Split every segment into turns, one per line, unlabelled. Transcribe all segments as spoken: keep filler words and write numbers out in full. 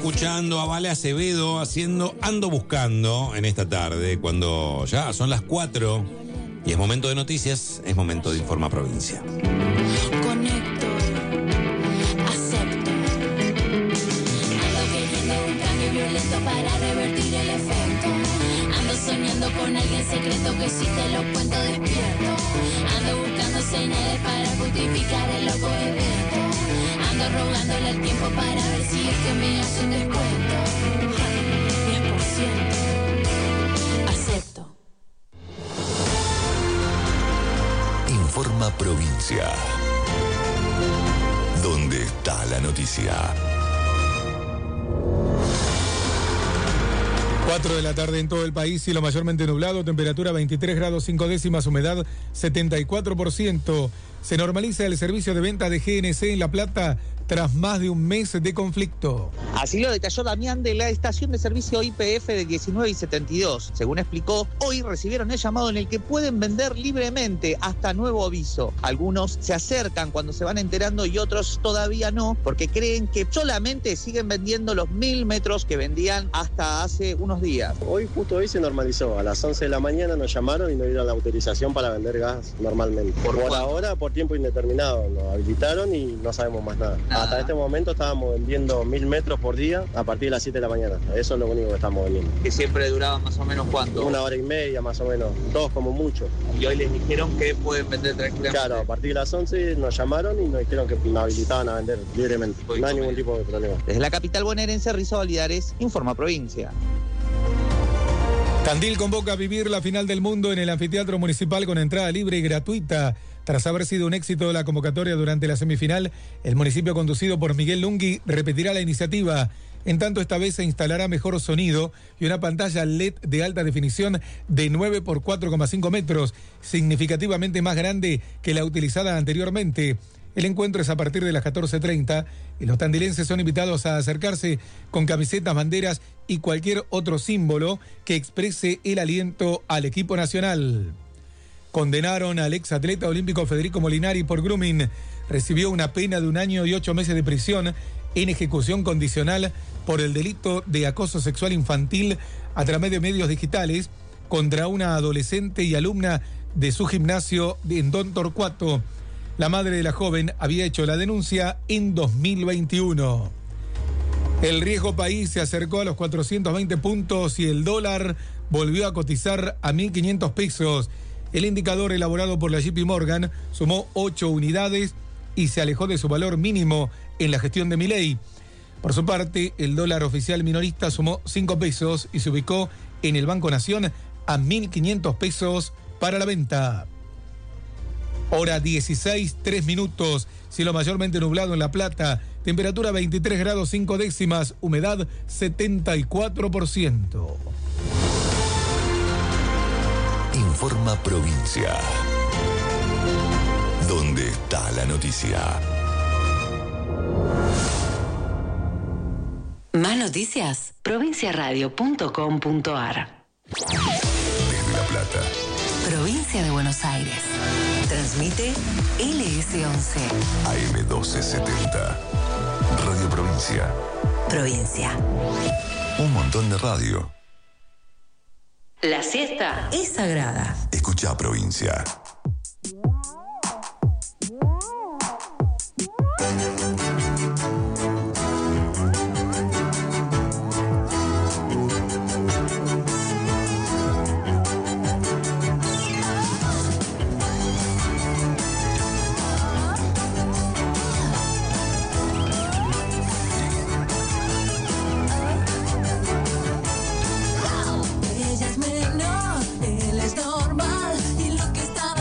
escuchando a Vale Acevedo haciendo Ando Buscando en esta tarde, cuando ya son las cuatro y es momento de noticias, es momento de Informa Provincia.
Conecto, acepto. Ando queriendo un cambio violento para revertir el efecto. Ando soñando con alguien secreto que si te lo cuento despierto. Ando buscando señales para justificar el loco evento. Ando rogándole al tiempo para ver si es que me hace un descuento. diez por ciento. Acepto.
Informa Provincia. ¿Dónde está la noticia?
cuatro de la tarde en todo el país, cielo mayormente nublado, temperatura veintitrés grados cinco décimas, humedad setenta y cuatro por ciento. Se normaliza el servicio de venta de G N C en La Plata tras más de un mes de conflicto.
Así lo detalló Damián de la estación de servicio I P F de diecinueve y setenta y dos. Según explicó, hoy recibieron el llamado en el que pueden vender libremente hasta nuevo aviso. Algunos se acercan cuando se van enterando y otros todavía no, porque creen que solamente siguen vendiendo los mil metros que vendían hasta hace unos días.
Hoy, justo hoy, se normalizó. A las once de la mañana nos llamaron y nos dieron la autorización para vender gas normalmente. ¿Por, por ahora, por tiempo indeterminado. Nos habilitaron y no sabemos más nada. nada. Hasta este momento estábamos vendiendo mil metros por día a partir de las siete de la mañana. Eso es lo único que estamos vendiendo.
¿Que siempre duraba más o menos cuánto?
Una hora y media más o menos, dos como mucho.
Y hoy les dijeron que pueden vender tranquilamente.
Claro, a partir de las once nos llamaron y nos dijeron que nos habilitaban a vender libremente. No hay ningún tipo de problema.
Desde la capital bonaerense, Rizo Validares, Informa Provincia.
Tandil convoca a vivir la final del mundo en el anfiteatro municipal con entrada libre y gratuita. Tras haber sido un éxito la convocatoria durante la semifinal, el municipio conducido por Miguel Lungui repetirá la iniciativa. En tanto, esta vez se instalará mejor sonido y una pantalla L E D de alta definición de nueve por cuatro coma cinco metros, significativamente más grande que la utilizada anteriormente. El encuentro es a partir de las catorce treinta y los tandilenses son invitados a acercarse con camisetas, banderas y cualquier otro símbolo que exprese el aliento al equipo nacional. Condenaron al exatleta olímpico Federico Molinari por grooming. Recibió una pena de un año y ocho meses de prisión en ejecución condicional por el delito de acoso sexual infantil a través de medios digitales contra una adolescente y alumna de su gimnasio en Don Torcuato. La madre de la joven había hecho la denuncia en dos mil veintiuno. El riesgo país se acercó a los cuatrocientos veinte puntos y el dólar volvió a cotizar a mil quinientos pesos. El indicador elaborado por la J P Morgan sumó ocho unidades y se alejó de su valor mínimo en la gestión de Milei. Por su parte, el dólar oficial minorista sumó cinco pesos y se ubicó en el Banco Nación a mil quinientos pesos para la venta. Hora dieciséis, tres minutos, cielo mayormente nublado en La Plata, temperatura veintitrés grados cinco décimas, humedad setenta y cuatro por ciento.
Informa Provincia. ¿Dónde está la noticia?
Más noticias, provinciaradio punto com punto ar.
Desde La Plata.
Provincia de Buenos Aires. Transmite L S once.
A M doce setenta. Radio Provincia.
Provincia.
Un montón de radio.
La siesta es sagrada.
Escucha Provincia.
Ella es menor, él es normal y lo que están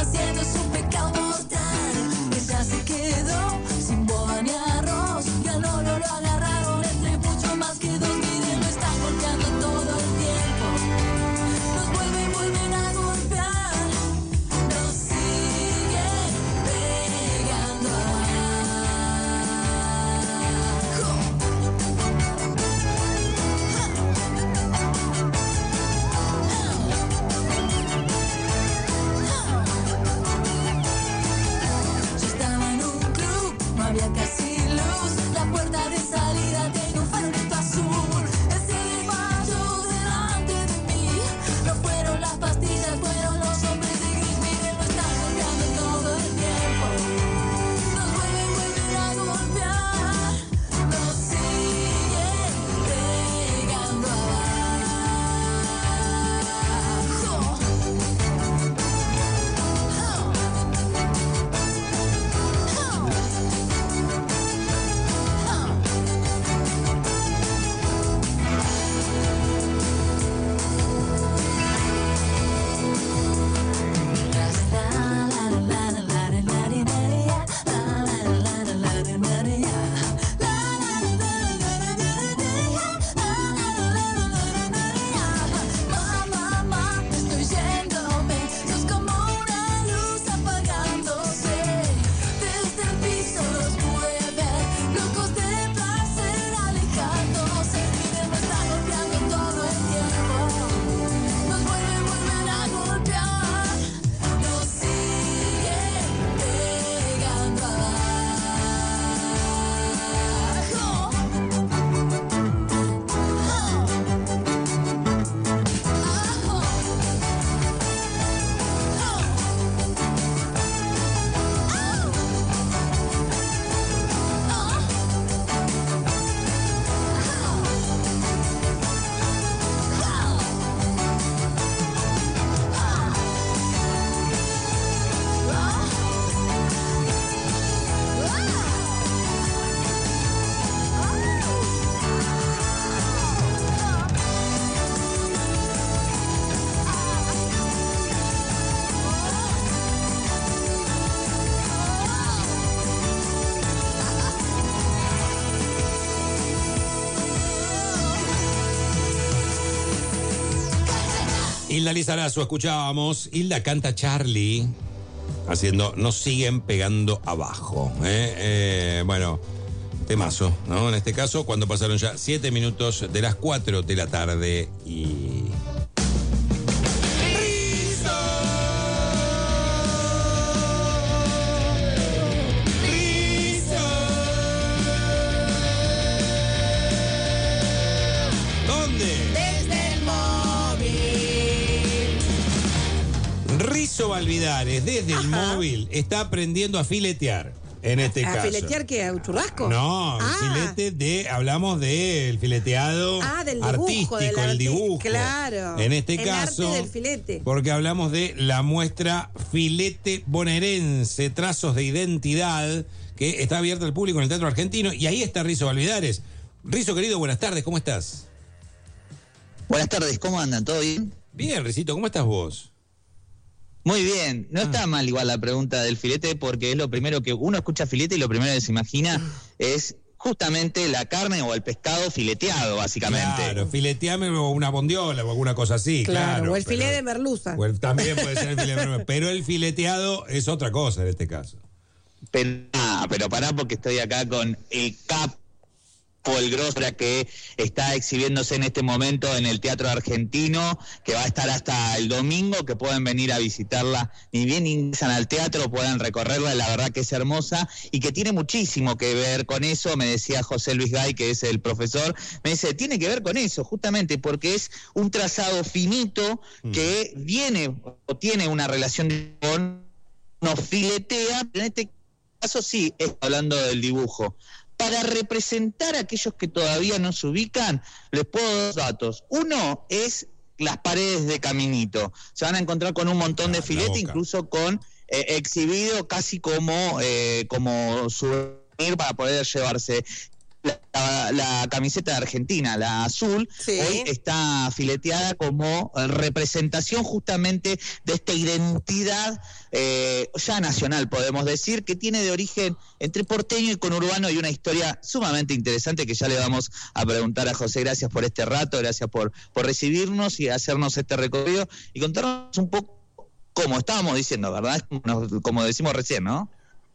Hilda Lizarazo, escuchábamos. Hilda canta Charlie, haciendo Nos siguen pegando abajo. ¿eh? Eh, bueno, temazo, ¿no? En este caso, cuando pasaron ya siete minutos de las cuatro de la tarde y... Rizzo Valvidares, desde Ajá. el móvil, está aprendiendo a filetear, en este
¿A
caso.
¿A filetear qué? ¿A un churrasco?
No,
ah.
el filete de, hablamos del fileteado
ah, del dibujo,
artístico,
del
el dibujo.
Claro.
En este
el
caso,
arte del filete.
Porque hablamos de la muestra Filete Bonaerense, Trazos de Identidad, que está abierta al público en el Teatro Argentino, y ahí está Rizzo Valvidares. Rizzo, querido, buenas tardes, ¿cómo estás?
Buenas tardes, ¿cómo andan? ¿Todo bien?
Bien, Rizito, ¿cómo estás vos?
Muy bien, no ah. está mal igual la pregunta del filete, porque es lo primero que uno escucha filete y lo primero que se imagina es justamente la carne o el pescado fileteado, básicamente.
Claro, fileteame o una bondiola o alguna cosa así, claro. claro
o el filete de merluza.
O el, también puede ser el filete de merluza, pero el fileteado es otra cosa en este caso.
Pero, ah, pero pará porque estoy acá con el capo, el Grosra, que está exhibiéndose en este momento en el Teatro Argentino, que va a estar hasta el domingo, que pueden venir a visitarla, ni bien ingresan al teatro, pueden recorrerla, la verdad que es hermosa y que tiene muchísimo que ver con eso. Me decía José Luis Gay, que es el profesor, me dice, tiene que ver con eso, justamente porque es un trazado finito que mm. viene o tiene una relación con, nos filetea, en este caso sí, está hablando del dibujo. Para representar a aquellos que todavía no se ubican, les puedo dar dos datos. Uno es las paredes de Caminito. Se van a encontrar con un montón de filete, incluso con eh, exhibido casi como, eh, como souvenir para poder llevarse. La, la, la camiseta de Argentina, la azul, sí. hoy está fileteada como representación justamente de esta identidad eh, ya nacional, podemos decir, que tiene de origen entre porteño y conurbano y una historia sumamente interesante que ya le vamos a preguntar a José. Gracias por este rato, gracias por, por recibirnos y hacernos este recorrido y contarnos un poco cómo estábamos diciendo, ¿verdad? Como, como decimos recién, ¿no?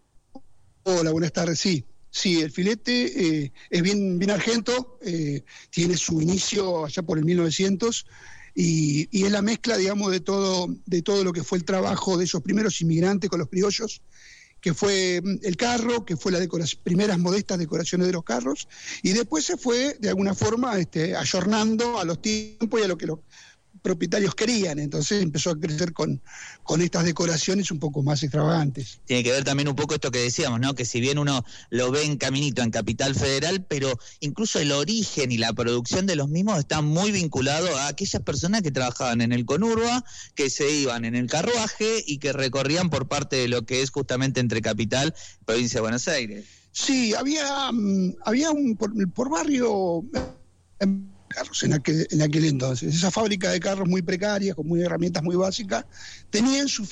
Hola, buenas tardes, sí. Sí, el filete eh, es bien, bien argento, eh, tiene su inicio allá por el mil novecientos y, y es la mezcla, digamos, de todo, de todo lo que fue el trabajo de esos primeros inmigrantes con los criollos, que fue el carro, que fue las primeras modestas decoraciones de los carros, y después se fue, de alguna forma, este, ayornando a los tiempos y a lo que los propietarios querían, entonces empezó a crecer con, con estas decoraciones un poco más extravagantes.
Tiene que ver también un poco esto que decíamos, ¿no? Que si bien uno lo ve en Caminito, en Capital Federal, pero incluso el origen y la producción de los mismos está muy vinculado a aquellas personas que trabajaban en el Conurba, que se iban en el carruaje y que recorrían por parte de lo que es justamente entre Capital y Provincia de Buenos Aires.
Sí, había, había un por, por barrio... carros en aquel, en aquel entonces. Esa fábrica de carros muy precarias, con muy herramientas muy básicas, tenían su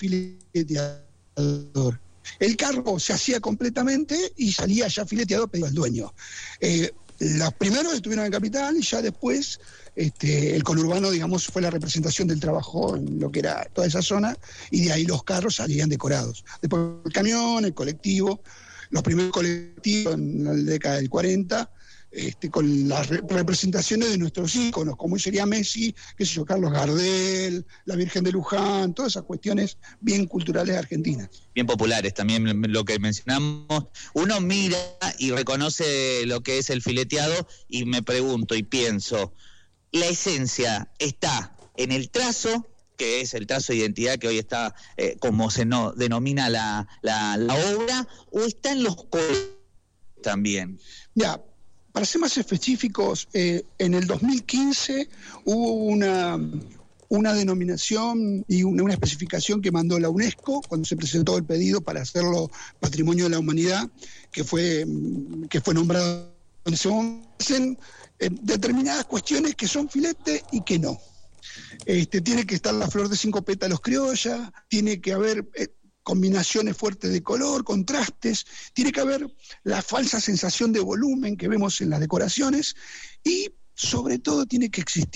fileteador. El carro se hacía completamente y salía ya fileteado, pedido al dueño. Eh, los primeros estuvieron en Capital y ya después este, el conurbano, digamos, fue la representación del trabajo en lo que era toda esa zona y de ahí los carros salían decorados. Después el camión, el colectivo, los primeros colectivos en la década del cuarenta, Este, con las re representaciones de nuestros íconos, como sería Messi, qué sé yo, Carlos Gardel, la Virgen de Luján, todas esas cuestiones bien culturales argentinas.
Bien populares también, lo que mencionamos. Uno mira y reconoce lo que es el fileteado y me pregunto y pienso, ¿la esencia está en el trazo, que es el trazo de identidad que hoy está, eh, como se no, denomina la, la, la obra, o está en los colores también?
Ya, para ser más específicos, eh, en el dos mil quince hubo una, una denominación y una, una especificación que mandó la UNESCO cuando se presentó el pedido para hacerlo Patrimonio de la Humanidad, que fue, que fue nombrado en ese momento. Hacen eh, determinadas cuestiones que son filete y que no. Este, tiene que estar la flor de cinco pétalos criolla, tiene que haber... Eh, combinaciones fuertes de color, contrastes, tiene que haber la falsa sensación de volumen que vemos en las decoraciones y sobre todo tiene que existir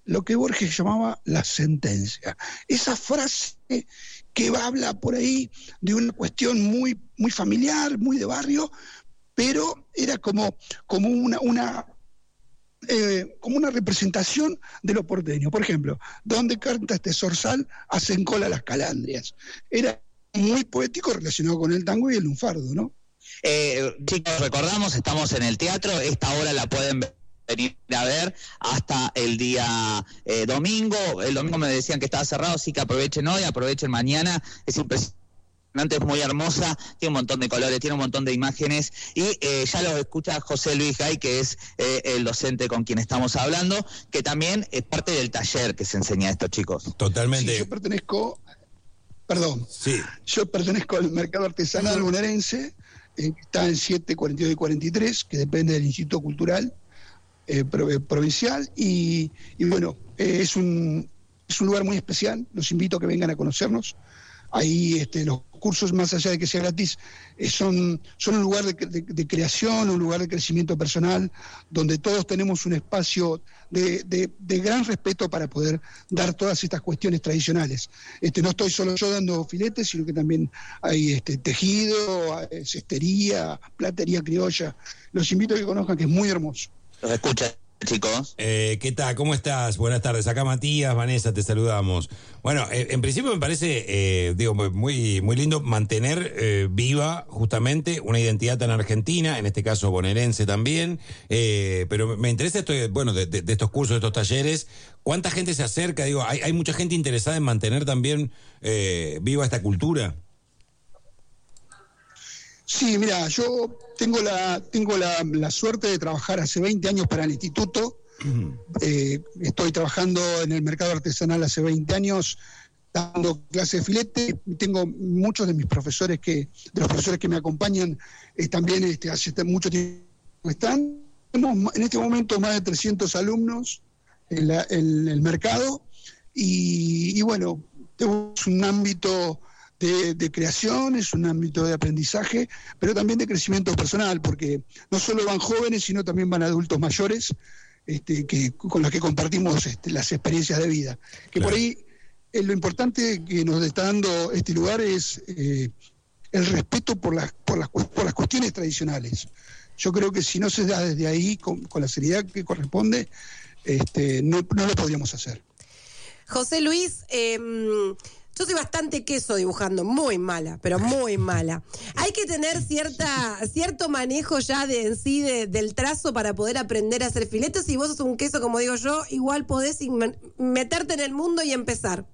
lo que Borges llamaba la sentencia. Esa frase que habla por ahí de una cuestión muy, muy familiar, muy de barrio, pero era como, como una, una, eh, como una representación de lo porteño. Por ejemplo, donde canta este zorzal, hacen cola las calandrias. Era muy poético relacionado con el tango y el lunfardo, ¿no?
Eh, chicos, recordamos, estamos en el teatro, esta hora la pueden venir a ver hasta el día eh, domingo. El domingo me decían que estaba cerrado, así que aprovechen hoy, aprovechen mañana. Es impresionante, es muy hermosa, tiene un montón de colores, tiene un montón de imágenes y eh, ya lo escucha José Luis Gay, que es eh, el docente con quien estamos hablando, que también es parte del taller que se enseña a estos chicos.
Totalmente.
Sí, yo pertenezco, perdón,
sí.
yo pertenezco al mercado artesanal bonaerense, eh, que está en siete cuarenta y dos y cuarenta y tres, que depende del Instituto Cultural Eh, pro, eh, provincial y, y bueno, eh, es un es un lugar muy especial, los invito a que vengan a conocernos. Ahí este, los cursos, más allá de que sea gratis, eh, son, son un lugar de, de, de creación, un lugar de crecimiento personal, donde todos tenemos un espacio de, de, de gran respeto para poder dar todas estas cuestiones tradicionales. Este, no estoy solo yo dando filetes, sino que también hay este, tejido, hay cestería, platería criolla. Los invito a que conozcan, que es muy hermoso.
Los escucha, chicos.
Eh, ¿Qué tal? ¿Cómo estás? Buenas tardes. Acá Matías, Vanessa, te saludamos. Bueno, eh, en principio me parece, eh, digo, muy, muy lindo mantener eh, viva justamente una identidad tan argentina, en este caso bonaerense también, eh, pero me interesa esto, bueno, de, de, de estos cursos, de estos talleres, ¿cuánta gente se acerca? Digo, ¿hay, hay mucha gente interesada en mantener también eh, viva esta cultura?
Sí, mira, yo tengo la tengo la, la suerte de trabajar hace veinte años para el instituto. Uh-huh. Eh, estoy trabajando en el mercado artesanal hace veinte años, dando clases de filete. Tengo muchos de mis profesores que, de los profesores que me acompañan, eh, también este, hace mucho tiempo están. Tenemos en este momento más de trescientos alumnos en, la, en el mercado y, y bueno, tenemos un ámbito De, de creación, es un ámbito de aprendizaje, pero también de crecimiento personal, porque no solo van jóvenes, sino también van adultos mayores, este, que, con los que compartimos este, las experiencias de vida. Que claro. Por ahí eh, lo importante que nos está dando este lugar es eh, el respeto por las, por, las, por las cuestiones tradicionales. Yo creo que si no se da desde ahí, con, con la seriedad que corresponde, este, no, no lo podríamos hacer.
José Luis, eh... yo soy bastante queso dibujando, muy mala, pero muy mala. Hay que tener cierta cierto manejo ya de en sí de, del trazo para poder aprender a hacer filetes. Si vos sos un queso, como digo yo, igual podés in- meterte en el mundo y empezar.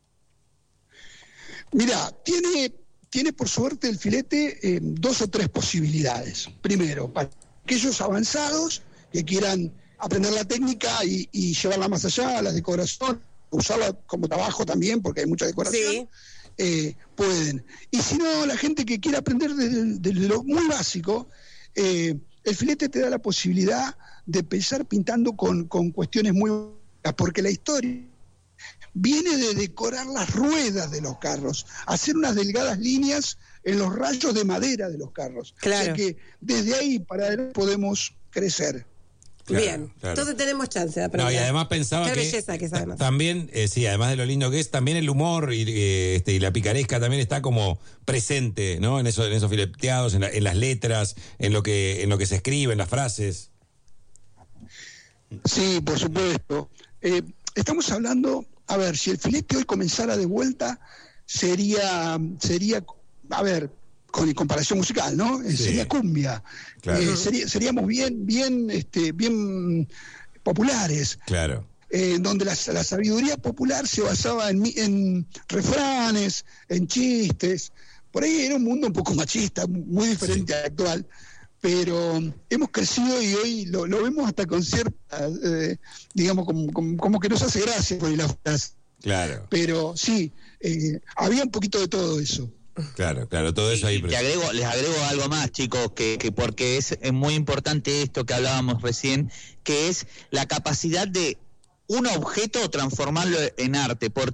Mira, tiene, tiene por suerte el filete eh, dos o tres posibilidades. Primero, para aquellos avanzados que quieran aprender la técnica y, y llevarla más allá, la decoración, usarla como trabajo también, porque hay mucha decoración, sí. eh, pueden. Y si no, la gente que quiere aprender desde, desde lo muy básico, eh, el filete te da la posibilidad de empezar pintando con, con cuestiones muy... porque la historia viene de decorar las ruedas de los carros, hacer unas delgadas líneas en los rayos de madera de los carros. Claro. O sea que desde ahí para adelante podemos crecer.
Claro, bien, claro. Entonces tenemos chance de aprender.
No, y además pensaba
Qué
que,
belleza que es además.
También, eh, sí, además de lo lindo que es, también el humor y, eh, este, y la picaresca también está como presente, ¿no? En, eso, en esos fileteados, en, la, en las letras, en lo que en lo que se escribe, en las frases.
Sí, por supuesto. Eh, estamos hablando, a ver, si el filete hoy comenzara de vuelta, sería, sería, a ver, con comparación musical, ¿no? Sí. Sería cumbia. Claro. Eh, sería, seríamos bien, bien, este, bien populares.
Claro.
Eh, donde la, la sabiduría popular se basaba en, en refranes, en chistes. Por ahí era un mundo un poco machista, muy diferente sí. al actual. Pero hemos crecido y hoy lo, lo vemos hasta con cierta, eh, digamos, como, como, como que nos hace gracia por la frase.
Claro.
Pero sí, eh, había un poquito de todo eso.
Claro, claro, todo eso ahí.
Y te agrego, les agrego algo más, chicos, que, que porque es, es muy importante esto que hablábamos recién, que es la capacidad de un objeto transformarlo en arte, porque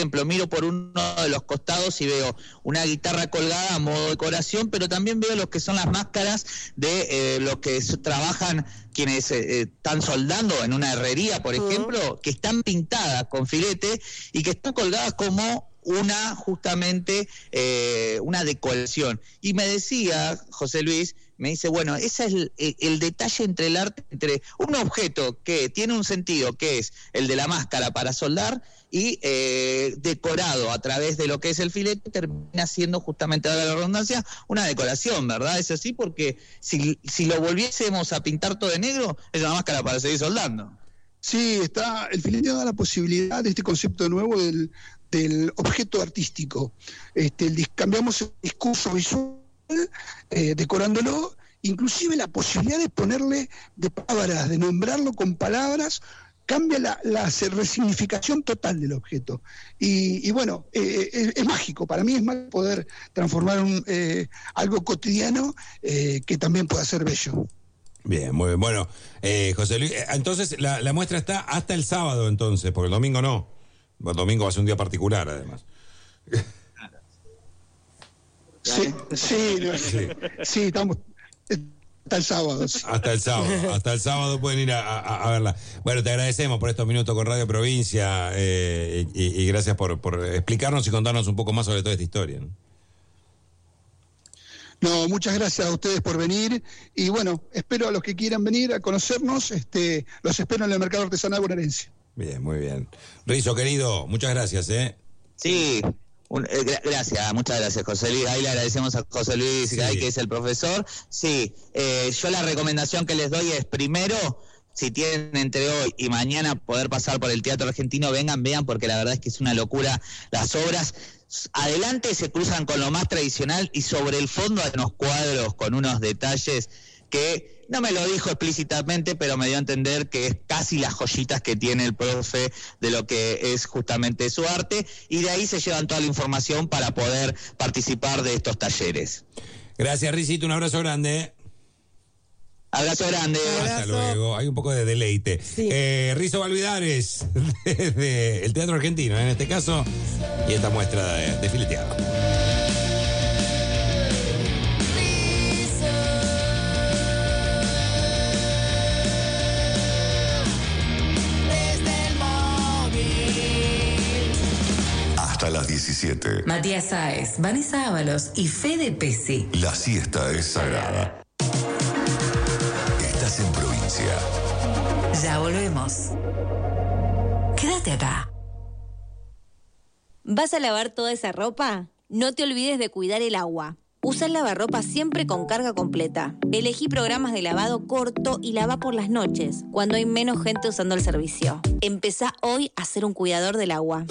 ejemplo, miro por uno de los costados y veo una guitarra colgada a modo decoración, pero también veo los que son las máscaras de eh, los que trabajan, quienes eh, están soldando en una herrería, por ejemplo, uh-huh. que están pintadas con filete y que están colgadas como una, justamente, eh, una decoración. Y me decía, José Luis, me dice, bueno, ese es el, el, el detalle entre el arte, entre un objeto que tiene un sentido, que es el de la máscara para soldar, y eh, decorado a través de lo que es el filete, termina siendo, justamente, a la redundancia, una decoración, ¿verdad? Es así, porque si, si lo volviésemos a pintar todo de negro, es una máscara para seguir soldando.
Sí, está, el filete da la posibilidad de este concepto nuevo del, del objeto artístico. Este, el, cambiamos el discurso visual, eh, decorándolo, inclusive la posibilidad de ponerle de palabras, de nombrarlo con palabras, cambia la, la resignificación total del objeto. Y, y bueno, eh, es, es mágico, para mí es mágico poder transformar un, eh, algo cotidiano eh, que también pueda ser bello.
Bien, muy bien. Bueno, eh, José Luis, entonces la, la muestra está hasta el sábado, entonces, porque el domingo no. El domingo va a ser un día particular, además.
Sí, sí, sí, sí, estamos hasta el sábado. Sí.
Hasta el sábado, hasta el sábado pueden ir a, a, a verla. Bueno, te agradecemos por estos minutos con Radio Provincia eh, y, y gracias por, por explicarnos y contarnos un poco más sobre toda esta historia, ¿no?
No, muchas gracias a ustedes por venir y bueno, espero a los que quieran venir a conocernos, este, los espero en el Mercado Artesanal Bonaerense.
Bien, muy bien. Rizo, querido, muchas gracias, ¿eh?
Sí, un, eh, gra- gracias, muchas gracias, José Luis. Ahí le agradecemos a José Luis, sí. Gay, que es el profesor. Sí, eh, yo la recomendación que les doy es, primero, si tienen entre hoy y mañana poder pasar por el Teatro Argentino, vengan, vean, porque la verdad es que es una locura las obras. Adelante se cruzan con lo más tradicional y sobre el fondo hay unos cuadros con unos detalles que no me lo dijo explícitamente, pero me dio a entender que es casi las joyitas que tiene el profe de lo que es justamente su arte, y de ahí se llevan toda la información para poder participar de estos talleres.
Gracias, Ricito, un abrazo grande.
Abrazo grande.
Hasta abrazo. Luego. Hay un poco de deleite. Sí. Eh, Rizo Valvidares, desde el Teatro Argentino, en este caso, y esta muestra de, de fileteado.
Desde el móvil. Hasta las diecisiete.
Matías Sáez, Vanessa Ábalos y Fede Pesi.
La siesta es sagrada. En provincia.
Ya volvemos. Quédate acá.
¿Vas a lavar toda esa ropa? No te olvides de cuidar el agua. Usa el lavarropa siempre con carga completa. Elegí programas de lavado corto y lava por las noches, cuando hay menos gente usando el servicio. Empezá hoy a ser un cuidador del agua.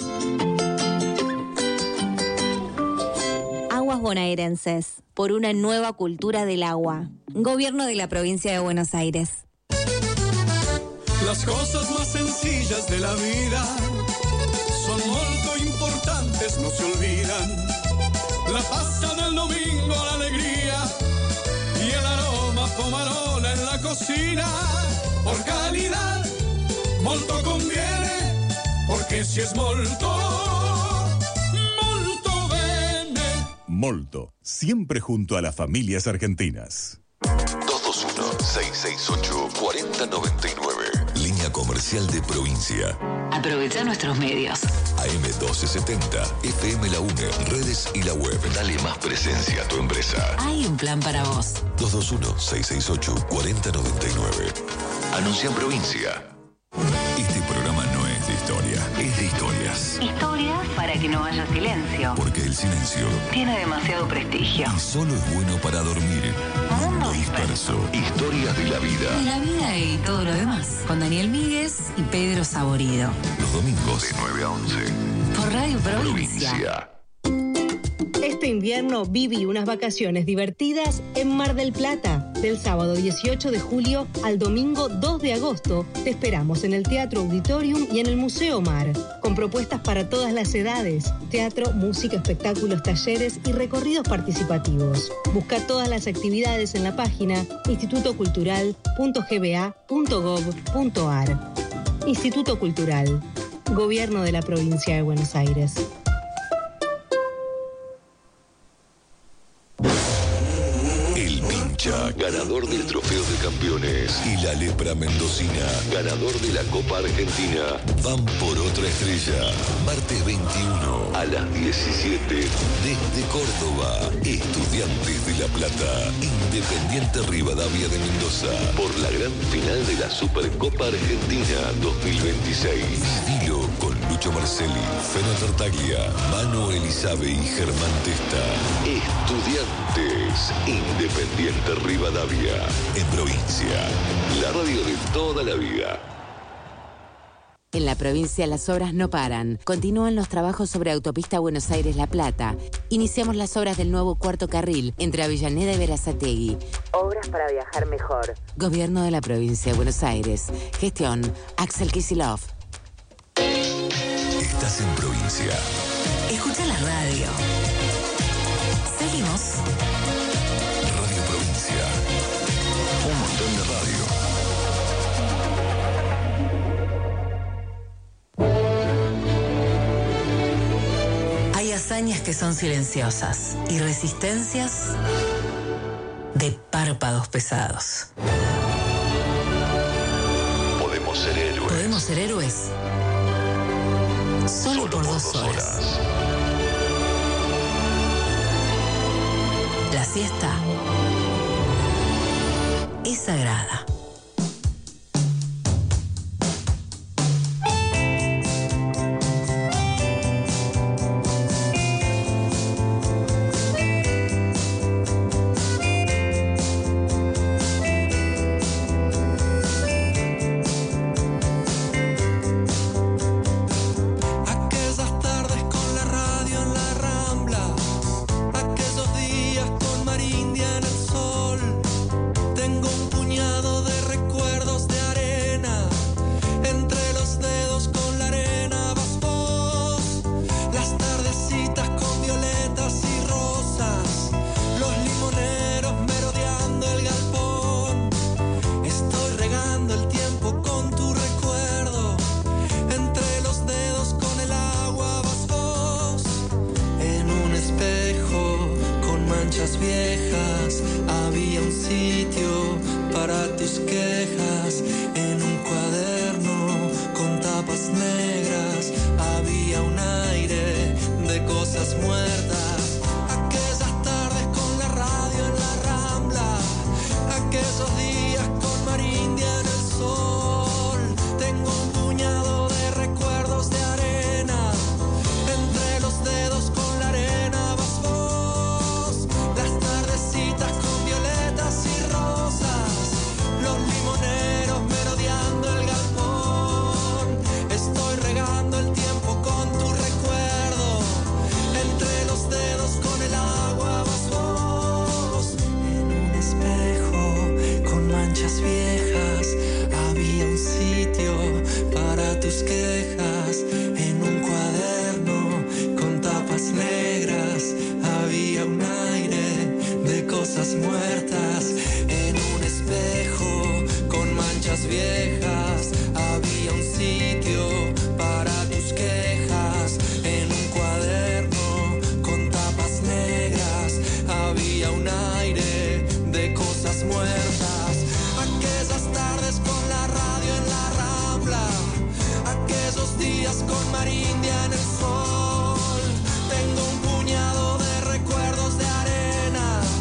Aguas bonaerenses, por una nueva cultura del agua. Gobierno de la Provincia de Buenos Aires.
Las cosas más sencillas de la vida son muy importantes, no se olvidan. La pasta del domingo, la alegría y el aroma pomarola en la cocina. Por calidad, molto conviene, porque si es molto, molto bene.
Molto, siempre junto a las familias argentinas. dos dos uno, seis seis ocho, cuatro cero nueve nueve. Línea comercial de provincia.
Aprovecha nuestros medios.
A M doce setenta, F M La UNE, redes y la web. Dale más presencia a tu empresa.
Hay un plan para vos.
dos dos uno, seis seis ocho, cuatro cero nueve nueve. Anuncia en provincia. Este programa no es de historia, es de historias.
Historias para que no haya silencio.
Porque el silencio
tiene demasiado prestigio.
Y solo es bueno para dormir. Mundo disperso. Historias de la vida.
De la vida y todo lo demás. Con Daniel Míguez y Pedro Saborido.
Los domingos de nueve a once.
Por Radio Provincia.
Provincia.
Este invierno viví unas vacaciones divertidas en Mar del Plata. Del sábado dieciocho de julio al domingo dos de agosto, te esperamos en el Teatro Auditorium y en el Museo Mar, con propuestas para todas las edades, teatro, música, espectáculos, talleres y recorridos participativos. Busca todas las actividades en la página instituto cultural punto g b a punto gov punto a r. Instituto Cultural. Gobierno de la Provincia de Buenos Aires.
Ganador del Trofeo de Campeones, y la Lepra Mendocina, ganador de la Copa Argentina, van por otra estrella. Martes veintiuno a las diecisiete, desde Córdoba, Estudiantes de La Plata, Independiente Rivadavia de Mendoza, por la gran final de la Supercopa Argentina dos mil veintiséis. Vivilo con Lucho Marcelli, Feno Tartaglia, Manu Elizabe y Germán Testa. Estudiantes, Independiente Rivadavia, en provincia. La radio de toda la vida.
En la provincia las obras no paran. Continúan los trabajos sobre autopista Buenos Aires-La Plata. Iniciamos las obras del nuevo cuarto carril entre Avellaneda y Berazategui. Obras para viajar mejor. Gobierno de la provincia de Buenos Aires. Gestión Axel Kicillof.
Estás en provincia.
Escucha la radio. Seguimos.
Radio Provincia. Un montón de radio.
Hay hazañas que son silenciosas y resistencias de párpados pesados.
Podemos ser héroes.
Podemos ser héroes solo, solo por, por dos, dos horas. horas. La siesta es sagrada.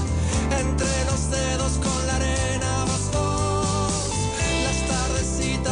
Entre los dedos con la arena vas vos, las tardecitas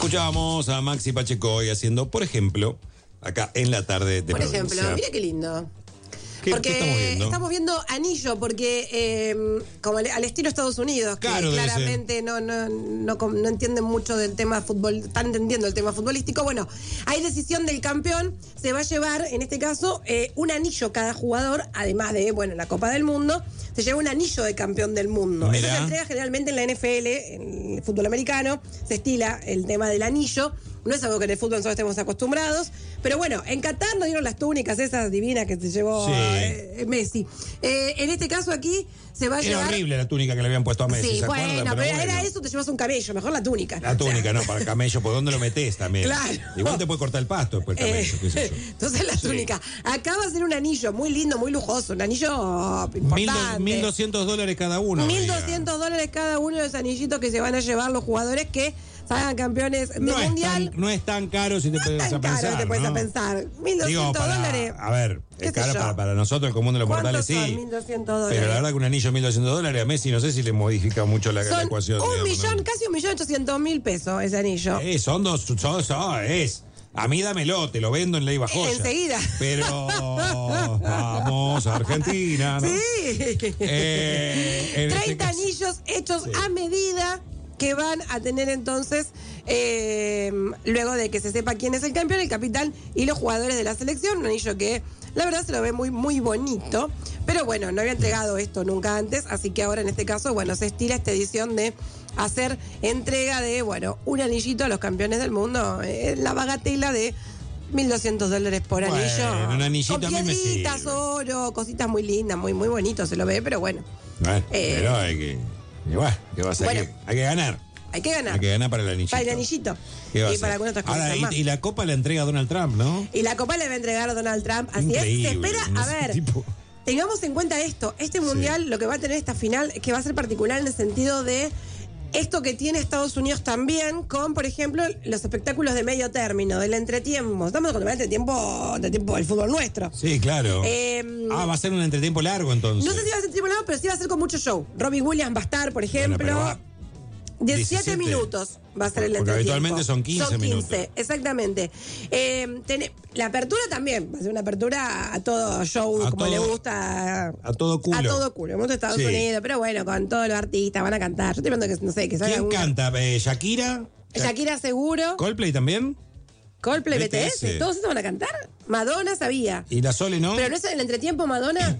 Escuchábamos a Maxi Pacheco hoy haciendo, por ejemplo, acá en la tarde de
Por
provincia.
ejemplo, mira qué lindo.
¿Qué,
porque
qué estamos viendo?
estamos viendo anillo, porque eh, como al, al estilo Estados Unidos, que
Claro, debe
claramente no, no, no, com- no entienden mucho del tema fútbol, están entendiendo el tema futbolístico. Bueno, hay decisión del campeón, se va a llevar, en este caso, eh, un anillo cada jugador, además de, bueno, la Copa del Mundo, se lleva un anillo de campeón del mundo.
Mirá.
Eso se entrega generalmente en la N F L, en el fútbol americano, se estila el tema del anillo. No es algo que en el fútbol nosotros estemos acostumbrados. Pero bueno, en Qatar nos dieron las túnicas esas divinas que se llevó
Sí.
eh, Messi. Eh, en este caso aquí se va a
Era
llevar...
horrible la túnica que le habían puesto a Messi,
Sí,
¿se
bueno,
acuerdan?
pero,
Pero
era
bueno.
eso, te llevas un cabello, mejor la túnica.
La túnica, no, para el camello, ¿por dónde lo metés también?
Claro.
Igual te puede cortar el pasto después el camello,
Eh,
qué sé yo.
Entonces la túnica. Acá va a ser un anillo muy lindo, muy lujoso, un anillo
Mil,
importante.
mil doscientos dólares cada uno.
mil
diga.
doscientos dólares cada uno de los anillitos que se van a llevar los jugadores que salgan campeones de
No es,
mundial.
tan, no es tan caro si te puedes
Tan
a
caro
pensar.
te puedes
¿no?
a pensar. mil
Digo,
doscientos
para-
dólares.
A ver,
¿Qué
es
sé
caro
yo?
para, para nosotros, el común de los mortales,
¿Cuántos son
sí.
mil doscientos dólares?
Pero la verdad que un anillo mil doscientos dólares a Messi no sé si le modifica mucho la, la
Son
ecuación.
un
digamos,
millón,
¿no?
casi un millón ochocientos mil pesos ese anillo.
Eh, son dos, son, son- es. A mí dámelo, te lo vendo en Ley Bajoya.
Enseguida.
Pero vamos a Argentina, ¿no?
Sí.
Eh, en este
treinta
caso-
anillos hechos a medida que van a tener entonces, eh, luego de que se sepa quién es el campeón, el capitán y los jugadores de la selección. Un anillo que la verdad se lo ve muy, muy bonito. Pero bueno, no había entregado esto nunca antes, así que ahora en este caso, bueno, se estira esta edición de hacer entrega de, bueno, un anillito a los campeones del mundo. Eh, la bagatela de mil doscientos dólares por
Bueno,
anillo.
un anillito
Con
a mí me
piedritas,
sirve.
oro, cositas muy lindas, muy, muy bonito se lo ve, pero bueno,
Bueno,
Eh,
pero hay que. y bueno, ¿qué va a hacer?
bueno.
Hay que- hay que ganar.
hay que ganar.
Hay que ganar para el anillito.
Para el anillito.
¿Qué va a
Y
hacer?
para algunas otras cosas
Ahora, y,
más.
y la copa la entrega Donald Trump, ¿no?
Y la copa le va a entregar a Donald Trump. Así
Increíble,
es. Se espera,
no
a
sé,
ver,
tipo-
tengamos en cuenta esto. Este mundial, lo que va a tener esta final, es que va a ser particular en el sentido de esto que tiene Estados Unidos también con, por ejemplo, los espectáculos de medio término, del entretiempo. Estamos con el entretiempo, entretiempo del fútbol nuestro.
Sí, claro.
Eh,
ah, va a ser un entretiempo largo entonces.
No sé si va a ser tiempo largo, pero sí va a ser con mucho show. Robbie Williams va a estar, por ejemplo.
pero va-
diecisiete
diecisiete.
minutos va a ser el
Porque
entretiempo.
habitualmente son quince minutos.
Exactamente. Eh, ten- la apertura también va a ser una apertura a todo show,
A
como
todo-
le gusta.
A todo culo.
A todo culo. Como Estados
Sí.
Unidos, pero bueno, con todos los artistas van a cantar. Yo estoy viendo que, no sé, que salga
¿Quién
una-
canta? Eh, ¿Shakira?
Shakira seguro.
¿Coldplay también?
Coldplay, B T S.
B T S.
¿Todos esos van a cantar? Madonna sabía.
¿Y la Sole no?
Pero no es en el entretiempo, Madonna.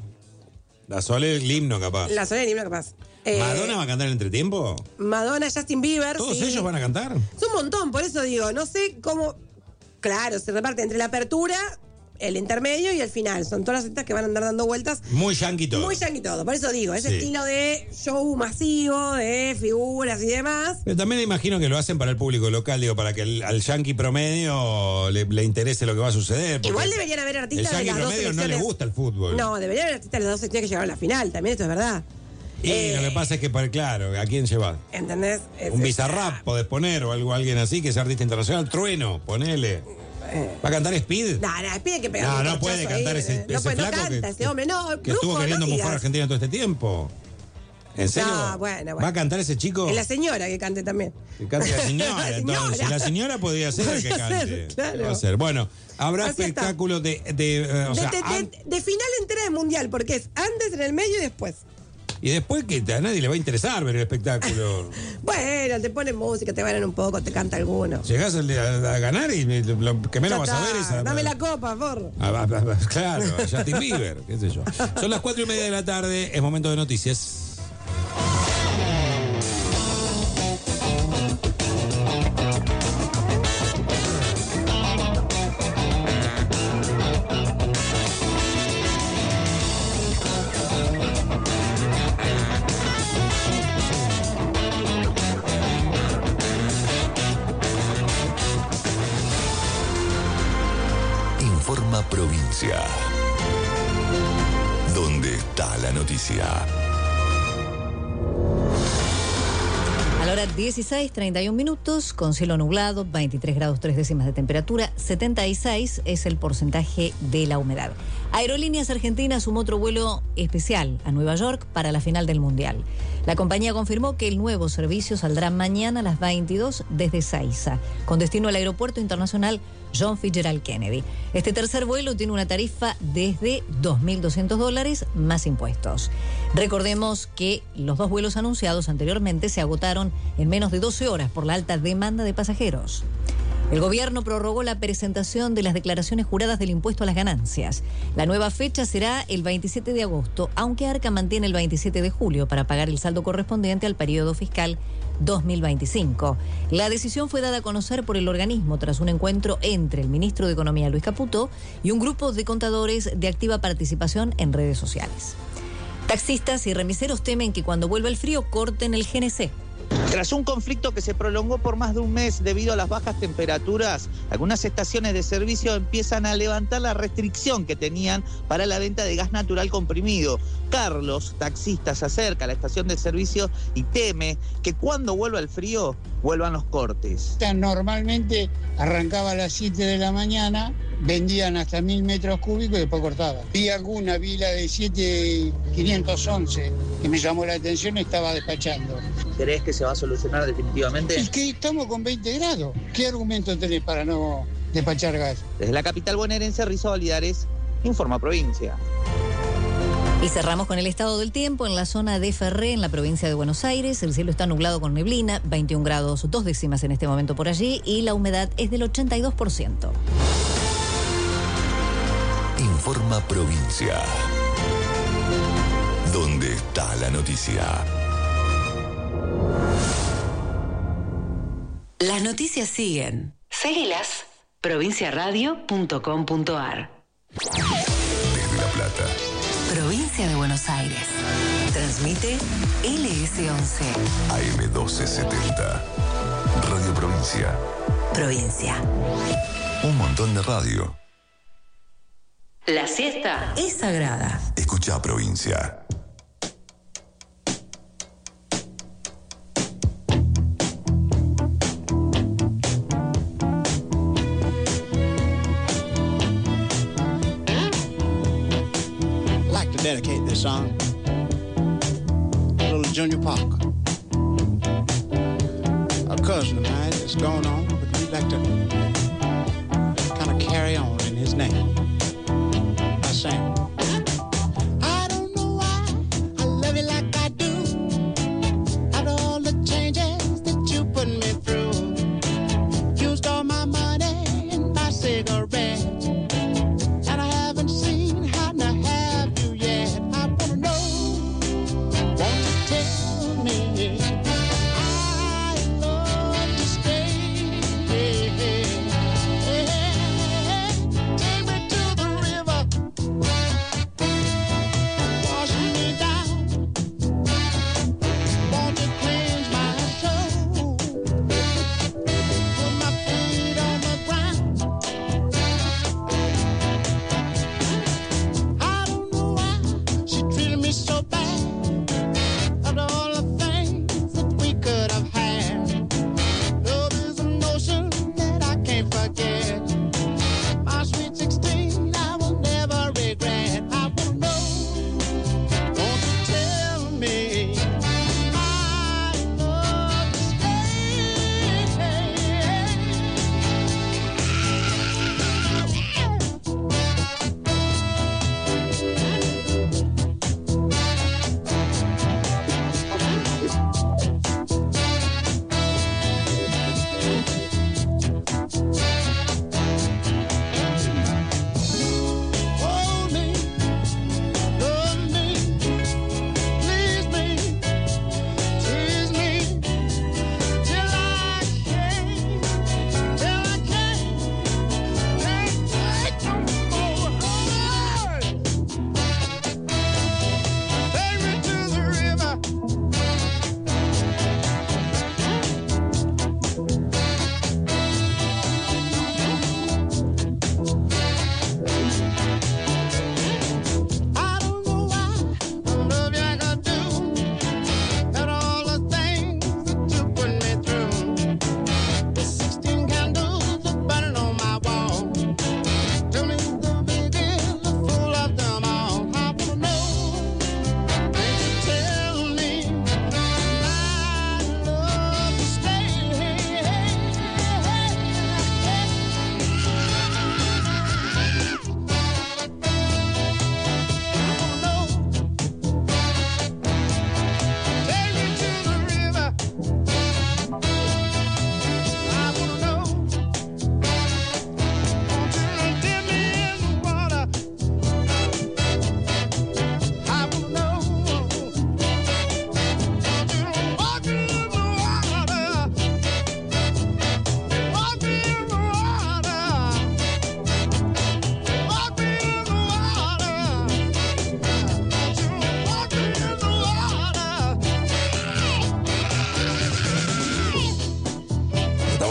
La Sole el himno capaz.
La Sonia ni himno capaz. Eh,
¿Madonna va a cantar el entretiempo?
Madonna, Justin Bieber.
¿Todos
sí.
ellos van a cantar?
Es un montón, por eso digo, no sé cómo. Claro, se reparte entre la apertura, el intermedio y el final. Son todas las citas que van a andar dando vueltas.
Muy yankee todo.
Muy yankee todo. Por eso digo, ese
Sí.
estilo de show masivo, de figuras y demás.
Pero también imagino que lo hacen para el público local, digo, para que el- al yankee promedio le, le interese lo que va a suceder. porque
Igual deberían haber
el
artistas de
yankee
las dos
promedio no
selecciones.
le gusta el fútbol.
No, deberían haber artistas de las dos secciones que llegaron a la final, también esto es verdad.
Y
Eh,
lo que pasa es que, para- claro, ¿a quién lleva?
¿Entendés? Es-
Un
es-
Bizarrap podés poner o algo, alguien así que sea artista internacional. Trueno, ponele. ¿Va a cantar Speed?
No, no, pide que pegar
No,
un
no
corchazo
puede
ahí,
cantar ese,
eh, no,
ese
puede, no
flaco
canta
que,
ese hombre, no,
que
brujo,
estuvo
no
queriendo
digas.
mufar a Argentina todo este tiempo. ¿En serio?
No, bueno, bueno.
¿Va a cantar ese chico?
Es la señora que cante también.
Que cante la señora,
La
entonces.
señora.
La señora podría ser el que
Podría
cante.
ser, claro.
¿Qué va a hacer? Bueno, habrá
Así está.
espectáculo de. de, eh, o
de,
sea,
de- de-
an-
de final entera de mundial, porque es antes, en el medio y después.
y después que a nadie le va a interesar ver el espectáculo.
Bueno, te ponen música, te bailan un poco, te canta alguno.
Llegás a, a- a ganar y lo que menos
Ya
vas a
está,
ver es a,
dame la copa, por.
a- a- a- claro, a Justin Bieber, qué sé yo. Son las cuatro y media de la tarde, es momento de noticias.
Informa Provincia. ¿Dónde está la noticia?
A la hora dieciséis, treinta y un minutos, con cielo nublado, veintitrés grados tres décimas de temperatura, setenta y seis es el porcentaje de la humedad. Aerolíneas Argentinas sumó otro vuelo especial a Nueva York para la final del Mundial. La compañía confirmó que el nuevo servicio saldrá mañana a las veintidós desde Ezeiza, con destino al Aeropuerto Internacional John Fitzgerald Kennedy. Este tercer vuelo tiene una tarifa desde dos mil doscientos dólares más impuestos. Recordemos que los dos vuelos anunciados anteriormente se agotaron en menos de doce horas por la alta demanda de pasajeros. El gobierno prorrogó la presentación de las declaraciones juradas del impuesto a las ganancias. La nueva fecha será el veintisiete de agosto, aunque Arca mantiene el veintisiete de julio para pagar el saldo correspondiente al periodo fiscal dos mil veinticinco. La decisión fue dada a conocer por el organismo tras un encuentro entre el ministro de Economía, Luis Caputo, y un grupo de contadores de activa participación en redes sociales. Taxistas y remiseros temen que cuando vuelva el frío corten el G N C.
Tras un conflicto que se prolongó por más de un mes debido a las bajas temperaturas, algunas estaciones de servicio empiezan a levantar la restricción que tenían para la venta de gas natural comprimido. Carlos, taxista, se acerca a la estación de servicio y teme que cuando vuelva el frío, vuelvan los cortes.
Normalmente arrancaba a las siete de la mañana, vendían hasta mil metros cúbicos y después cortaba. Vi alguna, vi la de siete mil quinientos once que me llamó la atención y estaba despachando.
¿Crees que se va a solucionar definitivamente?
Es que estamos con veinte grados. ¿Qué argumento tenés para no despachar gas?
Desde la capital bonaerense, Rizo Validares, informa Provincia.
Y cerramos con el estado del tiempo en la zona de Ferré, en la provincia de Buenos Aires. El cielo está nublado con neblina, veintiún grados, dos décimas en este momento por allí, y la humedad es del ochenta y dos por ciento.
Informa Provincia. ¿Dónde está la noticia?
Las noticias siguen. Seguilas. provincia radio punto com punto ar.
Desde La Plata.
Provincia de Buenos Aires. Transmite L S once.
A M doce setenta. Radio Provincia.
Provincia.
Un montón de radio.
La siesta es sagrada.
Escucha Provincia.
Dedicate this song to little Junior Parker, a cousin of mine that's going on, but we'd like to kind of carry on in his name. I sang. I don't know why I love you like I do. After all the changes that you put me through, used all my money and my cigarettes.